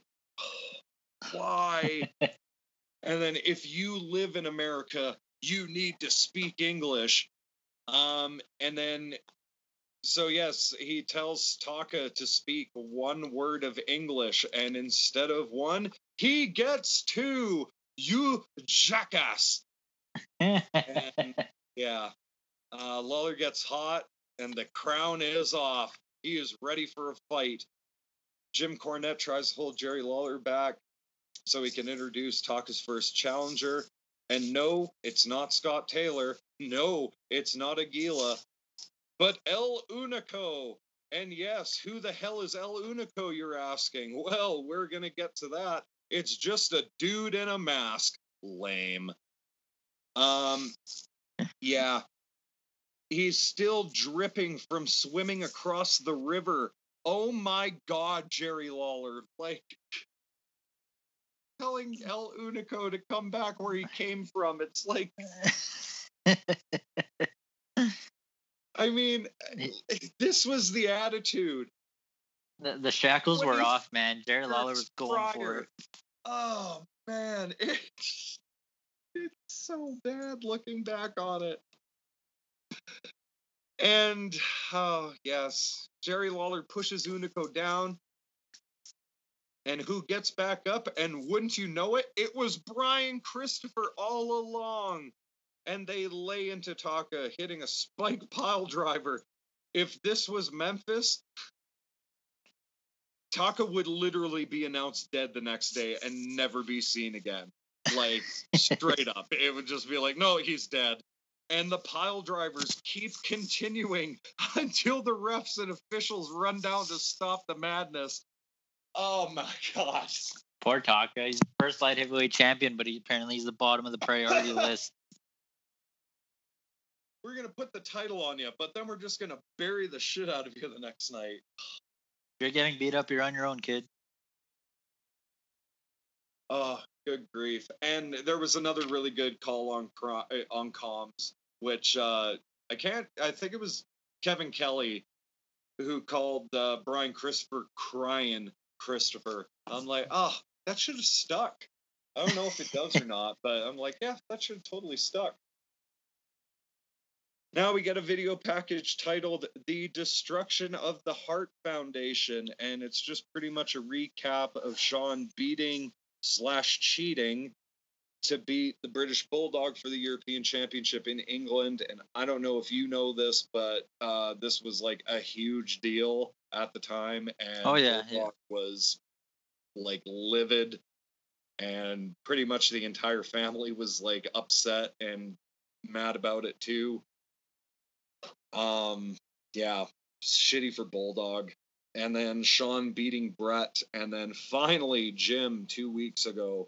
why? And then if you live in America, you need to speak English. And then, so yes, he tells Taka to speak one word of English, and instead of one, He gets 2. You jackass. And yeah, Lawler gets hot, and the crown is off. He is ready for a fight. Jim Cornette tries to hold Jerry Lawler back so he can introduce Taka's first challenger. And no, it's not Scott Taylor. No, it's not Aguila. But El Unico. And yes, who the hell is El Unico, you're asking? Well, we're going to get to that. It's just a dude in a mask. Lame. Yeah. He's still dripping from swimming across the river. Oh my God, Jerry Lawler. Like, telling El Unico to come back where he came from. It's like, I mean, this was the attitude. The shackles were off, man. Jerry Lawler was going for it. Oh, man. It's so bad looking back on it. And, oh, yes, Jerry Lawler pushes Unico down. And who gets back up? And wouldn't you know it, it was Brian Christopher all along. And they lay into Taka, hitting a spike pile driver. If this was Memphis, Taka would literally be announced dead the next day and never be seen again. Like, straight up. It would just be like, no, he's dead. And the pile drivers keep continuing until the refs and officials run down to stop the madness. Oh my gosh. Poor Taka. He's the first light heavyweight champion, but apparently he's the bottom of the priority list. We're going to put the title on you, but then we're just going to bury the shit out of you the next night. If you're getting beat up, you're on your own, kid. Oh, good grief. And there was another really good call on comms, which I think it was Kevin Kelly who called Brian Christopher crying Christopher. I'm like, oh, that should have stuck. I don't know if it does or not, but I'm like, yeah, that should have totally stuck. Now we get a video package titled The Destruction of the Hart Foundation, and it's just pretty much a recap of Sean beating/cheating to beat the British Bulldog for the European Championship in England. And I don't know if you know this, but this was like a huge deal at the time. And Bulldog was like livid, and pretty much the entire family was like upset and mad about it too. Yeah, shitty for Bulldog. And then Sean beating Brett, and then finally Jim 2 weeks ago.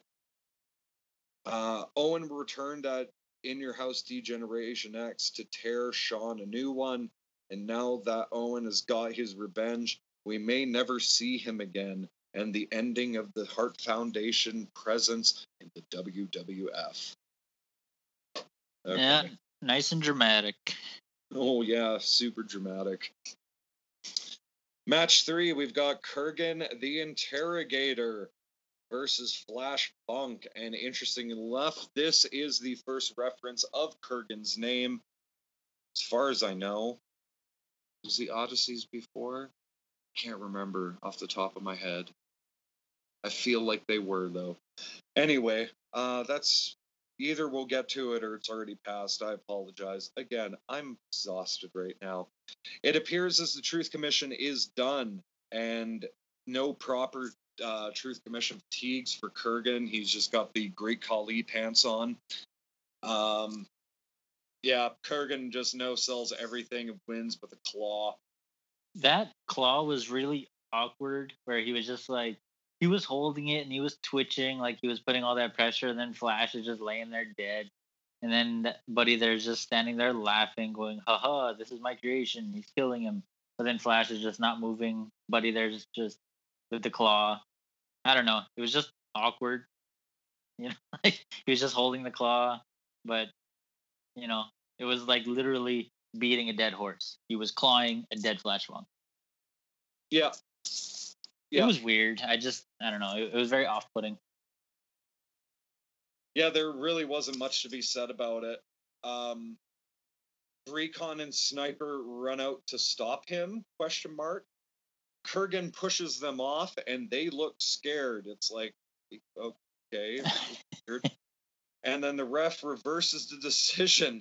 Owen returned at In Your House D-Generation X to tear Sean a new one, and now that Owen has got his revenge, we may never see him again, and the ending of the Hart Foundation presence in the WWF. Okay. Yeah, nice and dramatic. Oh, yeah, super dramatic. Match 3, we've got Kurgan the Interrogator versus Flash Funk. And interesting enough, this is the first reference of Kurgan's name. As far as I know, was the Odysseys before? Can't remember off the top of my head. I feel like they were, though. Anyway, that's... Either we'll get to it or it's already passed. I apologize. Again, I'm exhausted right now. It appears as the Truth Commission is done, and no proper Truth Commission fatigues for Kurgan. He's just got the Great Khali pants on. Yeah, Kurgan just no-sells everything and wins with a claw. That claw was really awkward, where he was just like, he was holding it and he was twitching like he was putting all that pressure, and then Flash is just laying there dead. And then Buddy there's just standing there laughing, going, haha, this is my creation. He's killing him. But then Flash is just not moving. Buddy there's just with the claw. I don't know. It was just awkward. You know, like he was just holding the claw, but you know, it was like literally beating a dead horse. He was clawing a dead Flash Funk. Yeah. It was weird. I don't know. It was very off-putting. Yeah, there really wasn't much to be said about it. Recon and Sniper run out to stop him, ? Kurgan pushes them off, and they look scared. It's like, Okay. Weird. And then the ref reverses the decision.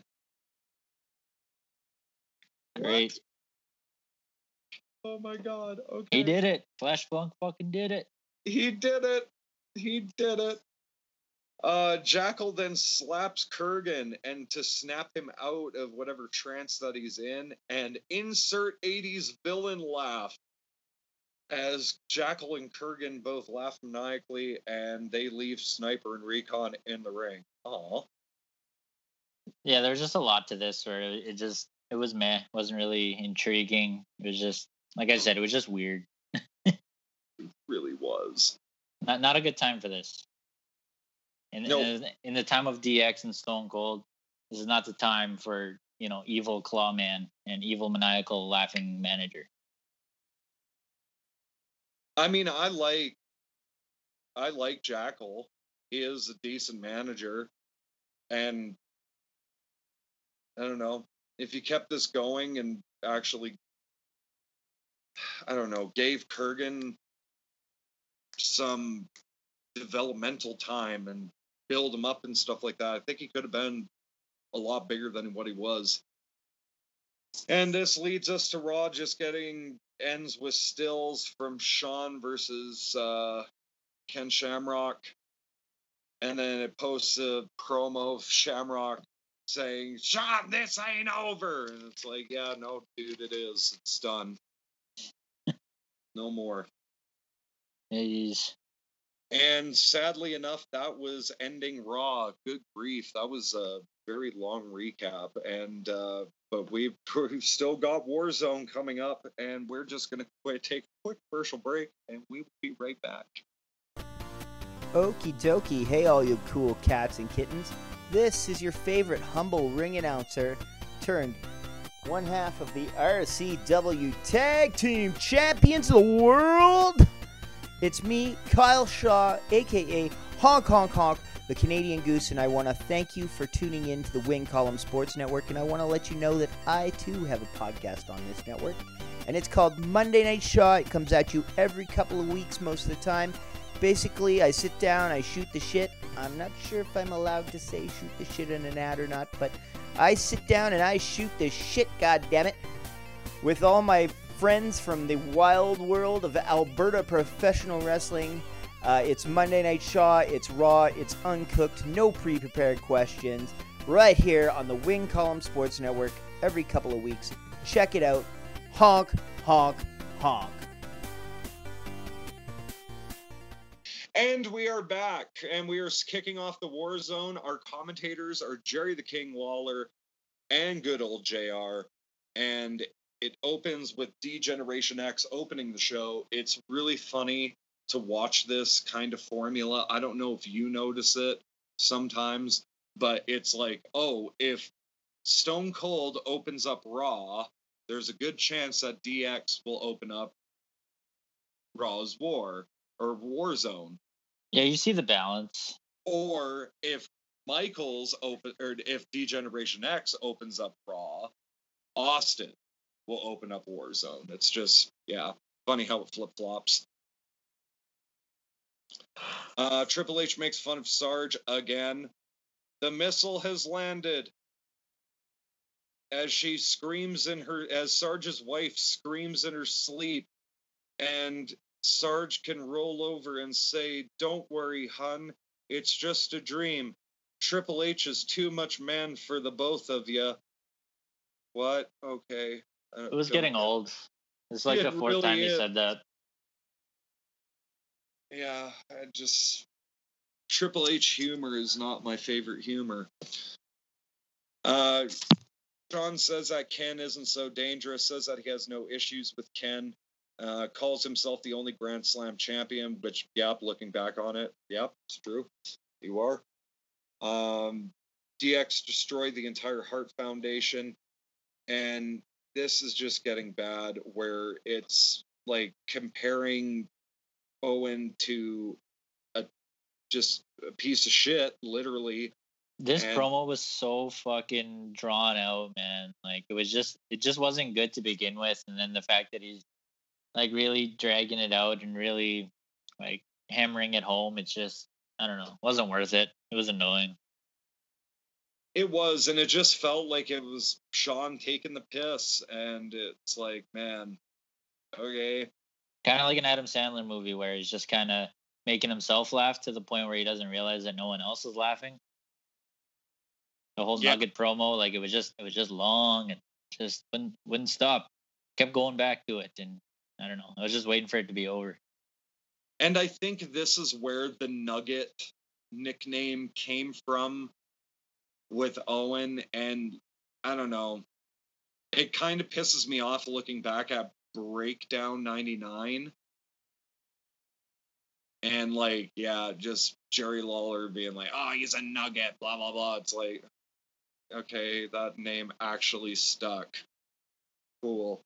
Great. What? Oh my god. Okay. He did it. Flash Funk fucking did it. He did it. He did it. Jackal then slaps Kurgan and to snap him out of whatever trance that he's in, and insert 80s villain laugh as Jackal and Kurgan both laugh maniacally, and they leave Sniper and Recon in the ring. Aw. Yeah, there's just a lot to this where it was meh. It wasn't really intriguing. It was just, like I said, it was just weird. It really was. Not a good time for this. In the time of DX and Stone Cold, this is not the time for, evil Clawman and evil maniacal laughing manager. I mean, I like Jackal. He is a decent manager, and I don't know if you kept this going and actually, I don't know, gave Kurgan some developmental time and build him up and stuff like that. I think he could have been a lot bigger than what he was. And this leads us to Raw just ends with stills from Shawn versus Ken Shamrock. And then it posts a promo of Shamrock saying, "Shawn, this ain't over." And it's like, yeah, no, dude, it is. It's done. No more. Jeez. And sadly enough, that was ending Raw. Good grief. That was a very long recap. And but we've still got Warzone coming up, and we're just going to take a quick commercial break, and we will be right back. Okie dokie, hey all you cool cats and kittens. This is your favorite humble ring announcer turned one half of the RCW Tag Team Champions of the World. It's me, Kyle Shaw, aka Honk Honk Honk, the Canadian Goose, and I want to thank you for tuning in to the Wing Column Sports Network, and I want to let you know that I too have a podcast on this network, and it's called Monday Night Shaw. It comes at you every couple of weeks most of the time. Basically, I sit down, I shoot the shit. I'm not sure if I'm allowed to say shoot the shit in an ad or not, but I sit down and I shoot the shit, goddammit, with all my friends from the wild world of Alberta professional wrestling. It's Monday Night Shaw, it's raw, it's uncooked, no pre-prepared questions, right here on the Wing Column Sports Network every couple of weeks. Check it out. Honk, honk, honk. And we are back, and we are kicking off the Warzone. Our commentators are Jerry the King Waller and good old JR. And it opens with D-Generation X opening the show. It's really funny to watch this kind of formula. I don't know if you notice it sometimes, but it's like, oh, if Stone Cold opens up Raw, there's a good chance that DX will open up Raw's War or Warzone. Yeah, you see the balance. Or if if D-Generation X opens up Raw, Austin will open up Warzone. It's just, yeah, funny how it flip-flops. Triple H makes fun of Sarge again. The missile has landed. As Sarge's wife screams in her sleep, and Sarge can roll over and say, "Don't worry, hun. It's just a dream. Triple H is too much man for the both of you." What? Okay. It was getting old. It's like the fourth time he said that. Yeah, Triple H humor is not my favorite humor. Shawn says that Ken isn't so dangerous, says that he has no issues with Ken, calls himself the only Grand Slam champion, which, yep, looking back on it, yep, it's true. You are. DX destroyed the entire Hart Foundation, and this is just getting bad, where it's like comparing Owen to just a piece of shit, literally. This promo was so fucking drawn out, man. Like it just wasn't good to begin with, and then the fact that he's like really dragging it out and really like hammering it home. It's just, I don't know, it wasn't worth it. It was annoying. It was, and it just felt like it was Sean taking the piss, and it's like, man, okay. Kind of like an Adam Sandler movie where he's just kind of making himself laugh to the point where he doesn't realize that no one else is laughing. The whole Nugget promo, like it was just long and just wouldn't stop. Kept going back to it, and I don't know. I was just waiting for it to be over. And I think this is where the Nugget nickname came from with Owen, and I don't know. It kind of pisses me off looking back at Breakdown 99. And like, yeah, just Jerry Lawler being like, oh, he's a nugget, blah, blah, blah. It's like, okay, that name actually stuck. Cool.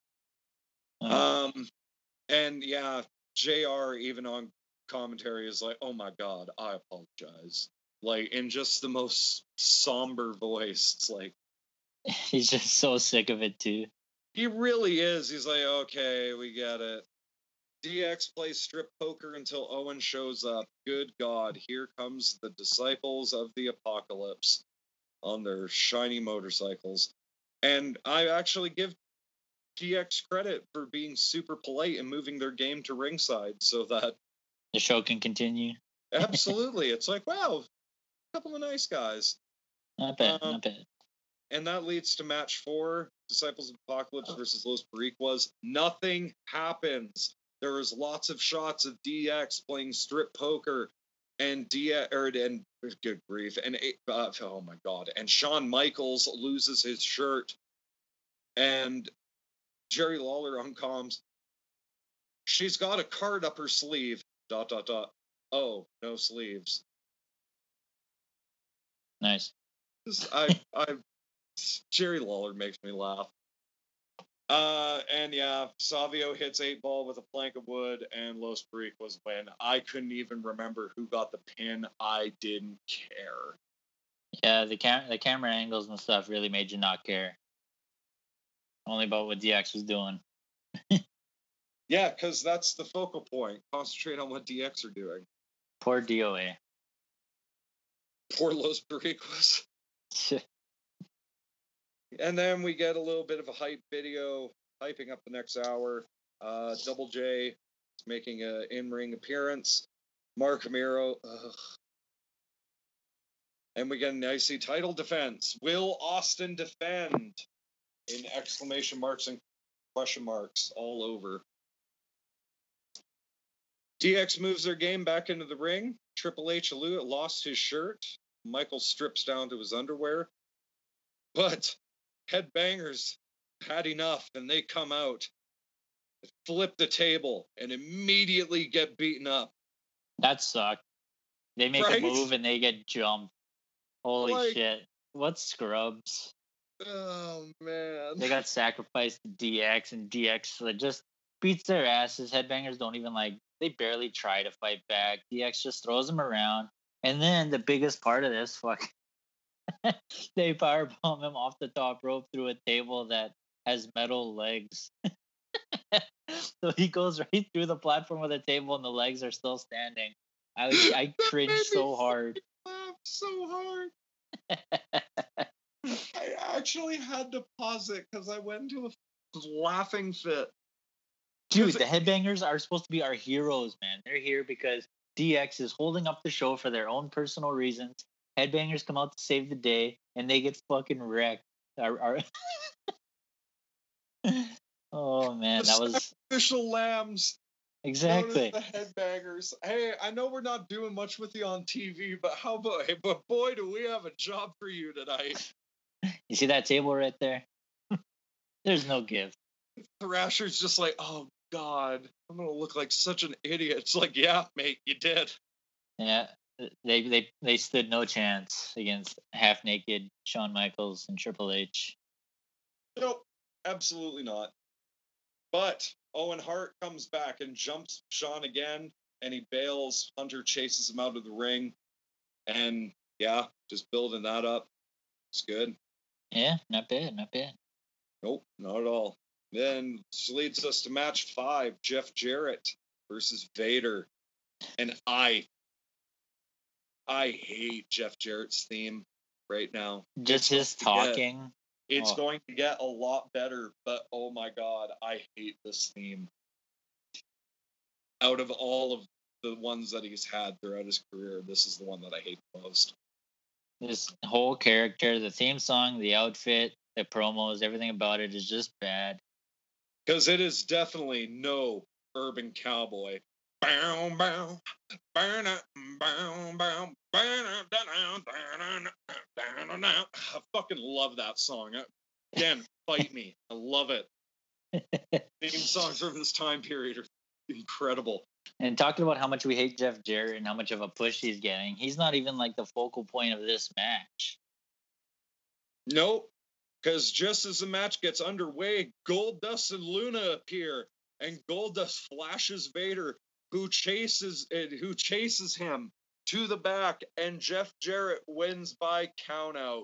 And yeah, JR even on commentary is like, oh my God, I apologize. Like, in just the most somber voice. It's like, he's just so sick of it too. He really is. He's like, okay, we get it. DX plays strip poker until Owen shows up. Good God, here comes the disciples of the apocalypse on their shiny motorcycles. And I actually give DX credit for being super polite and moving their game to ringside so that the show can continue. Absolutely. It's like, wow, a couple of nice guys. Not bad, not bad. And that leads to match 4, Disciples of Apocalypse versus Los Boricuas. Nothing happens. There is lots of shots of DX playing strip poker, and good grief, and oh my God, and Shawn Michaels loses his shirt, and Jerry Lawler on comms, she's got a card up her sleeve, ... Oh, no sleeves. Nice. Jerry Lawler makes me laugh. And yeah, Savio hits 8-ball with a plank of wood, and Los Boricuas win. I couldn't even remember who got the pin. I didn't care. Yeah, the camera angles and stuff really made you not care. Only about what DX was doing. Yeah, because that's the focal point. Concentrate on what DX are doing. Poor DOA. Poor Los Boricuas. And then we get a little bit of a hype video, hyping up the next hour. Double J is making an in-ring appearance. Mark Miro. And we get an IC title defense. Will Austin defend? In exclamation marks and question marks all over. DX moves their game back into the ring. Triple H lost his shirt. Michael strips down to his underwear. But Headbangers had enough, and they come out, flip the table, and immediately get beaten up. That sucked. They make a move and they get jumped. Holy shit. What scrubs? Oh, man. They got sacrificed to DX, and DX just beats their asses. Headbangers don't even they barely try to fight back. DX just throws them around. And then the biggest part of this, they powerbomb him off the top rope through a table that has metal legs. So he goes right through the platform with a table, and the legs are still standing. I cringed so hard. So hard. I actually had to pause it because I went into a laughing fit. Dude, the Headbangers are supposed to be our heroes, man. They're here because DX is holding up the show for their own personal reasons. Headbangers come out to save the day, and they get fucking wrecked. Oh, man, that was... Sacrificial lambs. Exactly. The Headbangers. Hey, I know we're not doing much with you on TV, but but boy, do we have a job for you tonight. You see that table right there? There's no give. Thrasher's just like, oh, God, I'm going to look like such an idiot. It's like, yeah, mate, you did. Yeah, they stood no chance against half-naked Shawn Michaels and Triple H. Nope, absolutely not. But Owen Hart comes back and jumps Shawn again, and he bails. Hunter chases him out of the ring. And, yeah, just building that up. It's good. Yeah, not bad, not bad. Nope, not at all. Then this leads us to match 5, Jeff Jarrett versus Vader. And I hate Jeff Jarrett's theme right now. Just his talking. It's going to get a lot better, but oh my god, I hate this theme. Out of all of the ones that he's had throughout his career, this is the one that I hate the most. This whole character, the theme song, the outfit, the promos, everything about it is just bad. Because it is definitely no urban cowboy. Bow, bow, bow, bow, bow, bow, I fucking love that song. Again, fight me. I love it. Theme songs from this time period are incredible. And talking about how much we hate Jeff Jarrett and how much of a push he's getting, he's not even like the focal point of this match. Nope. Because just as the match gets underway, Goldust and Luna appear, and Goldust flashes Vader, who chases him to the back, and Jeff Jarrett wins by countout.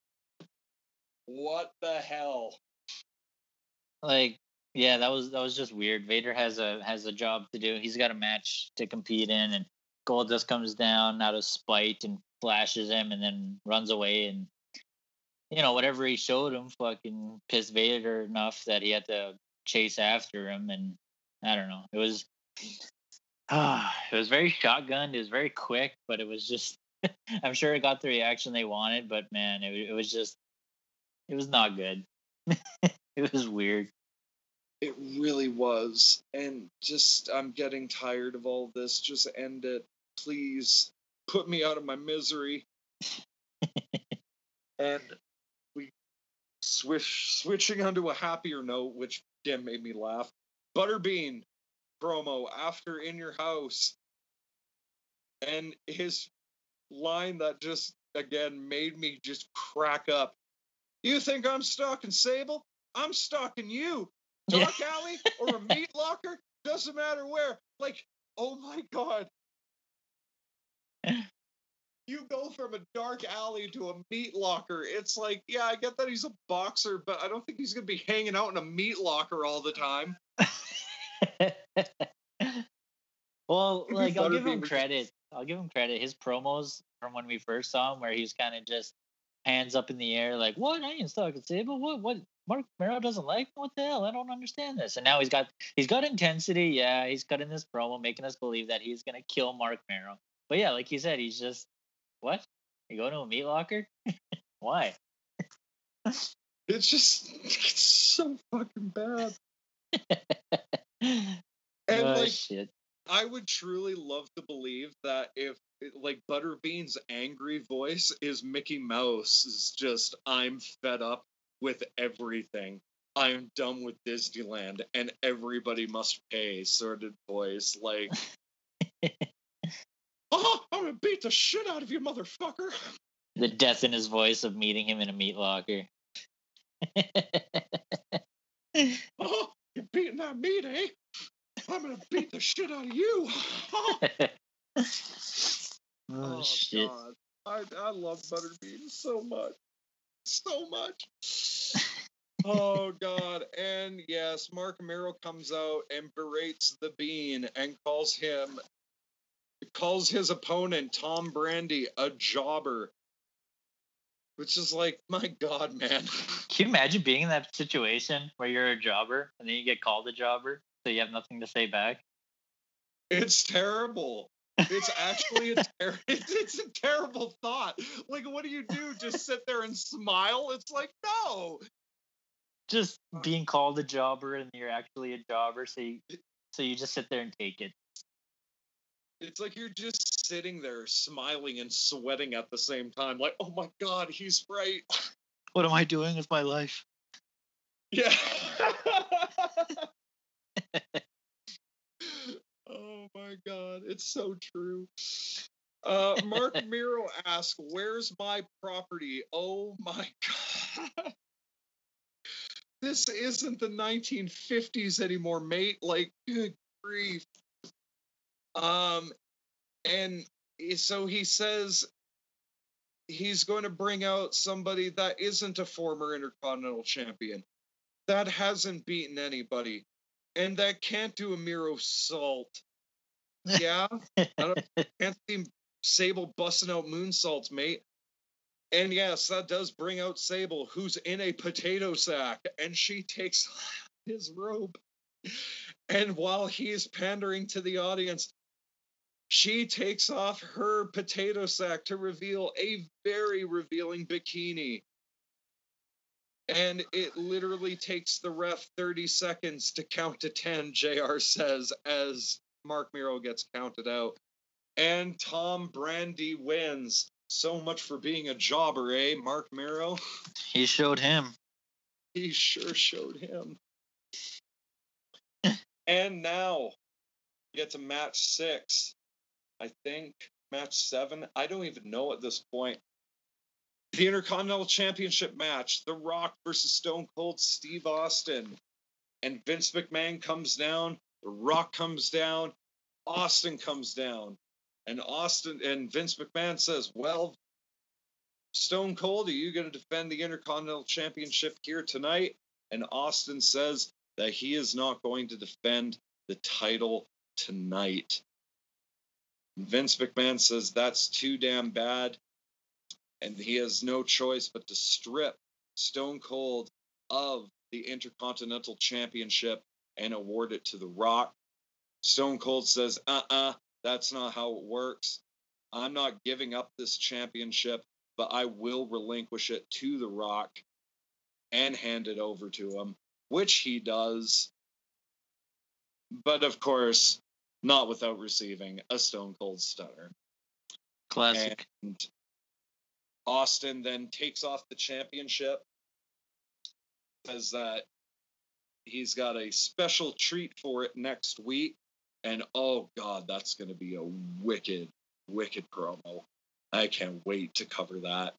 What the hell? Like, yeah, that was just weird. Vader has a job to do. He's got a match to compete in, and Goldust comes down out of spite and flashes him, and then runs away. And you know, whatever he showed him, fucking pissed Vader enough that he had to chase after him. And I don't know. It was very shotgunned. It was very quick, but it was just. I'm sure it got the reaction they wanted, but man, it was not good. It was weird. It really was. And just, I'm getting tired of all this. Just end it. Please put me out of my misery. And we switching onto a happier note, which again made me laugh. Butterbean promo after In Your House. And his line that just, again, made me just crack up. You think I'm stalking Sable? I'm stalking you. Dark alley or a meat locker? Doesn't matter where. Like, oh my god. You go from a dark alley to a meat locker. It's like, yeah, I get that he's a boxer, but I don't think he's going to be hanging out in a meat locker all the time. Well, like, I'll give him credit. His promos from when we first saw him, where he was kind of just hands up in the air, like, what? I ain't stalking Sable. What? Mark Mero doesn't like me? What the hell? I don't understand this. And now he's got intensity. Yeah, he's got in this promo making us believe that he's gonna kill Mark Mero. But yeah, like you said, he's just what? You go to a meat locker? Why? It's so fucking bad. And shit. I would truly love to believe that if like Butterbean's angry voice is Mickey Mouse is just, I'm fed up with everything. I am done with Disneyland and everybody must pay sort of voice. Like, oh, I'm gonna beat the shit out of you, motherfucker. The death in his voice of meeting him in a meat locker. Oh, you're beating that meat, eh? I'm gonna beat the shit out of you. Oh shit. God. I love Butterbean so much. So much. Oh god. And yes, Mark Mero comes out and berates the Bean and calls his opponent Tom Brandy a jobber. Which is like, my god, man. Can you imagine being in that situation where you're a jobber and then you get called a jobber, so you have nothing to say back? It's terrible. It's actually it's a terrible thought. Like, what do you do? Just sit there and smile? It's like, no. Just being called a jobber and you're actually a jobber, so you just sit there and take it. It's like you're just sitting there smiling and sweating at the same time. Like, oh my god, he's right. What am I doing with my life? Yeah. Oh my god, it's so true. Mark Mero asks, where's my property? Oh my god. This isn't the 1950s anymore, mate. Like, good grief. And so he says he's going to bring out somebody that isn't a former Intercontinental Champion, that hasn't beaten anybody, and that can't do a Mero salt. Yeah, can't see Sable busting out moonsaults, mate. And yes, that does bring out Sable, who's in a potato sack, and she takes his robe. And while he is pandering to the audience, she takes off her potato sack to reveal a very revealing bikini. And it literally takes the ref 30 seconds to count to 10, JR says, as Mark Miro gets counted out. And Tom Brandy wins. So much for being a jobber, eh, Mark Miro? He showed him. He sure showed him. And now we get to match 6. I think match 7. I don't even know at this point. The Intercontinental Championship match. The Rock versus Stone Cold Steve Austin. And Vince McMahon comes down. The Rock comes down. Austin comes down. And Vince McMahon says, well, Stone Cold, are you going to defend the Intercontinental Championship here tonight? And Austin says that he is not going to defend the title tonight. Vince McMahon says that's too damn bad, and he has no choice but to strip Stone Cold of the Intercontinental Championship and award it to The Rock. Stone Cold says, that's not how it works. I'm not giving up this championship, but I will relinquish it to The Rock and hand it over to him, which he does. But of course, not without receiving a Stone Cold Stunner. Classic. And Austin then takes off the championship, says that he's got a special treat for it next week. And oh God, that's going to be a wicked, wicked promo. I can't wait to cover that.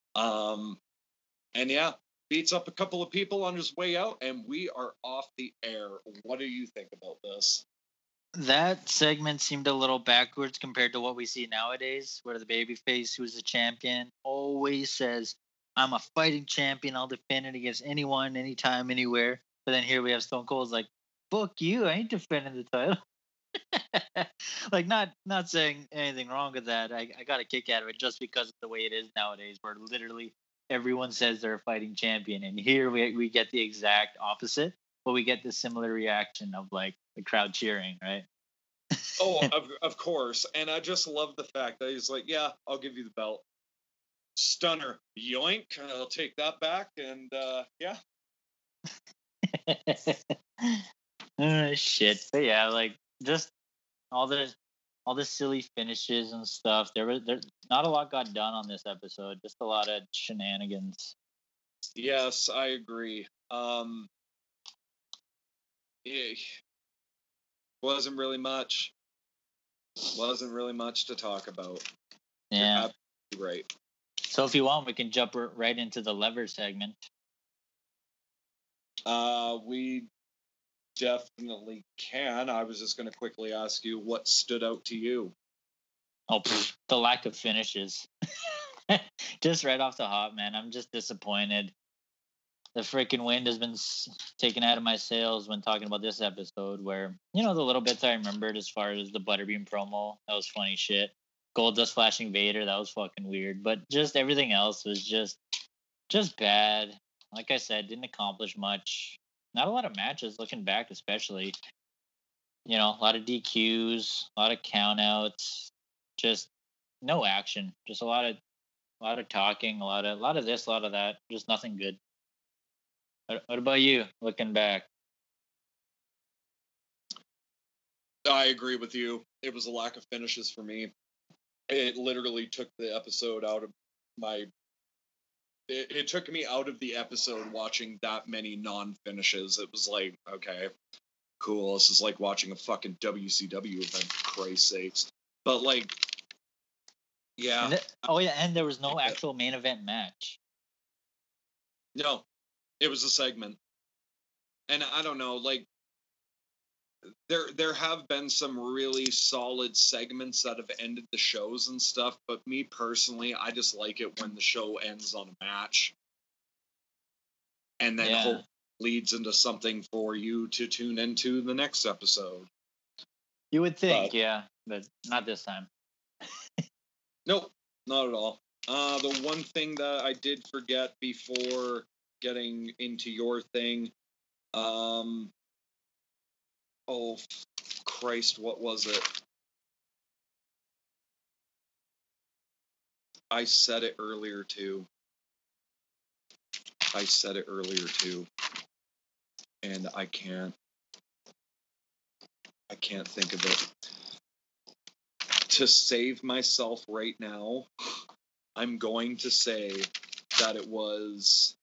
And yeah, beats up a couple of people on his way out, and we are off the air. What do you think about this? That segment seemed a little backwards compared to what we see nowadays, where the babyface, who's the champion, always says, I'm a fighting champion. I'll defend it against anyone, anytime, anywhere. But then here we have Stone Cold's like, fuck you. I ain't defending the title. Like, not saying anything wrong with that. I got a kick out of it just because of the way it is nowadays, where literally everyone says they're a fighting champion. And here we get the exact opposite, but we get the similar reaction of like the crowd cheering, right? Oh, of course. And I just love the fact that he's like, yeah, I'll give you the belt. Stunner, yoink. I'll take that back. And yeah. Shit. But yeah, like just all the silly finishes and stuff. There not a lot got done on this episode. Just a lot of shenanigans. Yes, I agree. It wasn't really much. Wasn't really much to talk about. Yeah. You're right. So if you want, we can jump right into the lever segment. We definitely can. I was just going to quickly ask you what stood out to you. Oh, the lack of finishes. Just right off the hop, man. I'm just disappointed. The freaking wind has been taken out of my sails when talking about this episode, where, the little bits I remembered as far as the Butterbean promo, that was funny shit. Goldust flashing Vader, that was fucking weird. But just everything else was just bad. Like I said, didn't accomplish much. Not a lot of matches, looking back especially. A lot of DQs, a lot of countouts, just no action. Just a lot of talking, a lot of this, a lot of that. Just nothing good. What about you, looking back? I agree with you. It was a lack of finishes for me. It literally took the episode out of my... It took me out of the episode watching that many non-finishes. It was like, okay, cool. This is like watching a fucking WCW event, for Christ's sakes. But like, yeah. And there was no actual main event match. No, it was a segment. And I don't know, like, there have been some really solid segments that have ended the shows and stuff, but me personally, I just like it when the show ends on a match. And then hope leads into something for you to tune into the next episode. You would think, yeah. but not this time. Nope, not at all. The one thing that I did forget before getting into your thing, oh Christ, what was it? I said it earlier too. And I can't think of it. To save myself right now, I'm going to say that it was...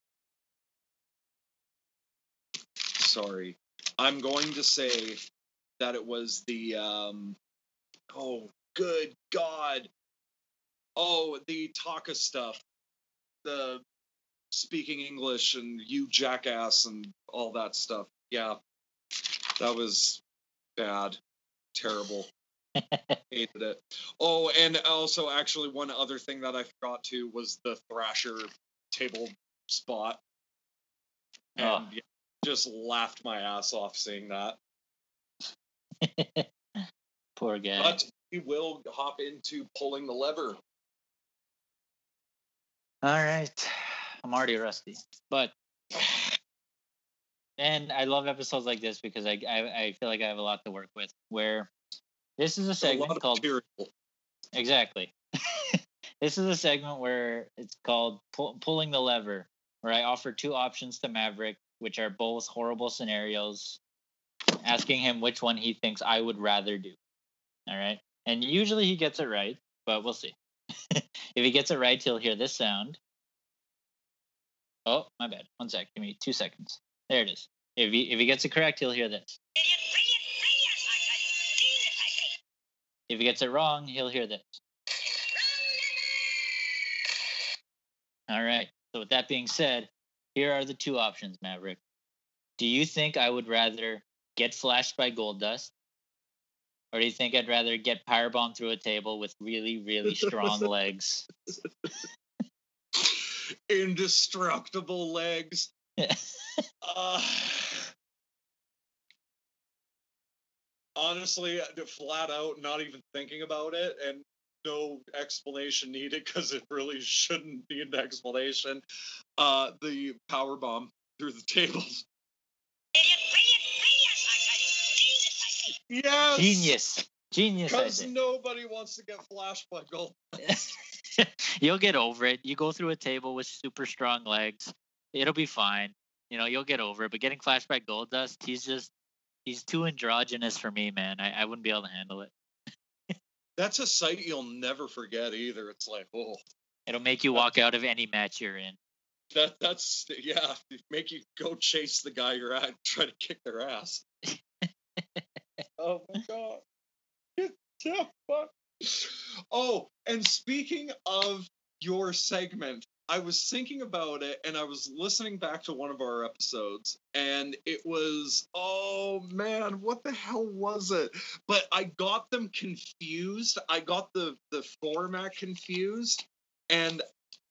Sorry. I'm going to say that it was the... oh, good God. Oh, the Taka stuff. The speaking English and you jackass and all that stuff. Yeah. That was bad. Terrible. Hated it. Oh, and also actually one other thing that I forgot to was the Thrasher table spot. And yeah, just laughed my ass off seeing that. Poor guy. But we will hop into pulling the lever. All right. I'm already rusty. But and I love episodes like this because I feel like I have a lot to work with. Where this is a segment called material. Exactly. This is a segment where it's called Pulling the Lever, where I offer two options to Maverick, which are both horrible scenarios, asking him which one he thinks I would rather do. All right. And usually he gets it right, but we'll see. If he gets it right, he'll hear this sound. Oh, my bad. 1 sec. Give me 2 seconds. There it is. If he gets it correct, he'll hear this. If he gets it wrong, he'll hear this. All right. So with that being said, here are the two options, Maverick. Do you think I would rather get flashed by Goldust? Or do you think I'd rather get firebombed through a table with really, really strong legs? Indestructible legs. Honestly, flat out, not even thinking about it, and no explanation needed because it really shouldn't be an explanation. The power bomb through the tables. Yes, genius. Because nobody wants to get flashed by gold. You'll get over it. You go through a table with super strong legs. It'll be fine. You'll get over it. But getting flashed by Goldust, he's too androgynous for me, man. I wouldn't be able to handle it. That's a sight you'll never forget either. It's like, oh. It'll make you walk out of any match you're in. That's make you go chase the guy you're at, try to kick their ass. Oh my God. Yeah, fuck. Oh, and speaking of your segment, I was thinking about it and I was listening back to one of our episodes and it was, oh man, what the hell was it? But I got them confused. I got the format confused and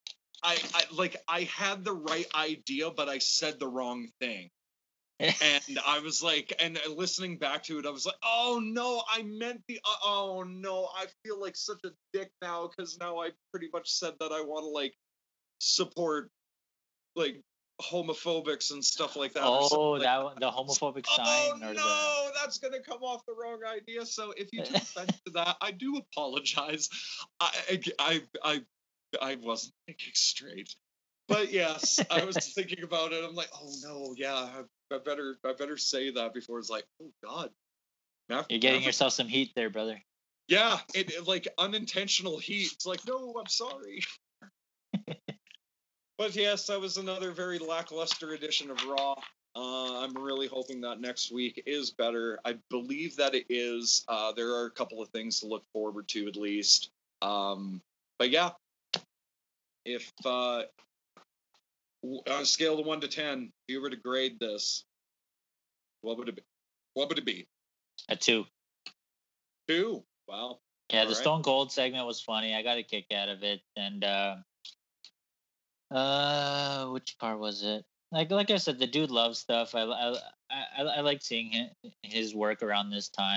I had the right idea, but I said the wrong thing. And I was like, and listening back to it, I was like, oh no, I meant oh no, I feel like such a dick now because now I pretty much said that I want to like support like homophobics and stuff like that. Oh, the homophobic sign. Oh no, that's gonna come off the wrong idea. So if you took offense to that, I do apologize. I wasn't thinking straight. But yes, I was thinking about it. I'm like, oh no, yeah, I better say that before it's like, oh God. You're getting yourself some heat there, brother. Yeah, it like unintentional heat. It's like, no, I'm sorry. But yes, that was another very lackluster edition of Raw. I'm really hoping that next week is better. I believe that it is. There are a couple of things to look forward to at least. But yeah, if on a scale of 1 to 10, if you were to grade this, what would it be? What would it be? A 2. 2? Wow. Yeah, the Stone Cold segment was funny. I got a kick out of it. And which part was it? Like I said, the dude loves stuff. I like seeing his work around this time.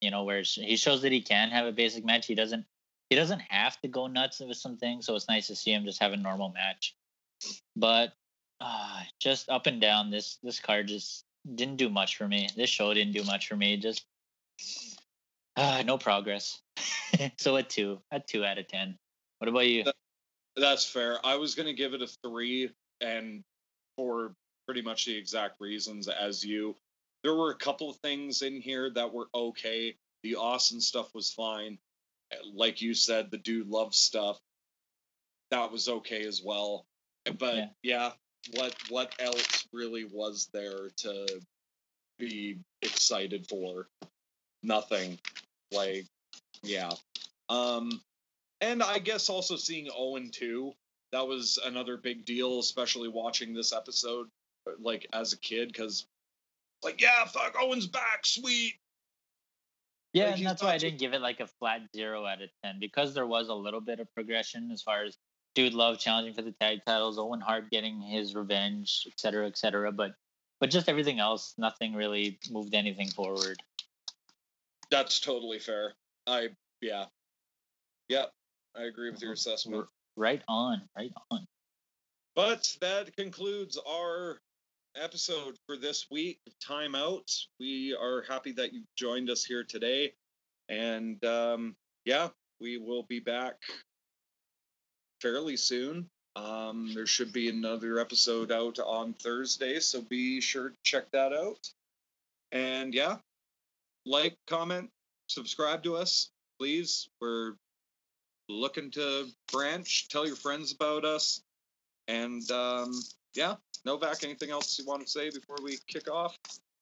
where he shows that he can have a basic match. He doesn't have to go nuts with some things, so it's nice to see him just have a normal match. But just up and down, this card just didn't do much for me. This show didn't do much for me. Just no progress. So a 2 out of 10. What about you? That's fair. I was going to give it a 3, and for pretty much the exact reasons as you. There were a couple of things in here that were okay. The Austin stuff was fine. Like you said, the Dude Love stuff, that was okay as well. But yeah, what else really was there to be excited for? Nothing. Like, yeah. And I guess also seeing Owen too, that was another big deal, especially watching this episode, like, as a kid, because, like, yeah, fuck, Owen's back, sweet. Yeah, Like, and that's why I didn't give it like a flat 0 out of 10, because there was a little bit of progression as far as Dude Love challenging for the tag titles, Owen Hart getting his revenge, etc., etc. But just everything else, nothing really moved anything forward. That's totally fair. Yeah, I agree with your assessment. Right on. But that concludes our episode for this week of Time Out. We are happy that you joined us here today. And we will be back fairly soon. There should be another episode out on Thursday, so be sure to check that out. And like, comment, subscribe to us, please. We're looking to branch. Tell your friends about us. And Novak, anything else you want to say before we kick off?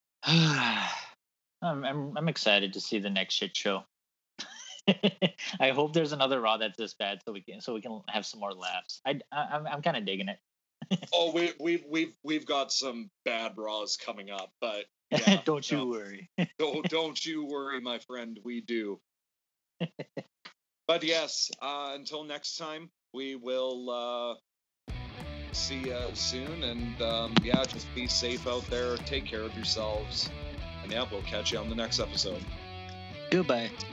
I'm excited to see the next shit show. I hope there's another Raw that's this bad, so we can have some more laughs. I'm kind of digging it. Oh, we've got some bad Raws coming up, but don't you worry. don't you worry, my friend. We do. But yes, until next time, we will see you soon. And just be safe out there. Take care of yourselves. And we'll catch you on the next episode. Goodbye.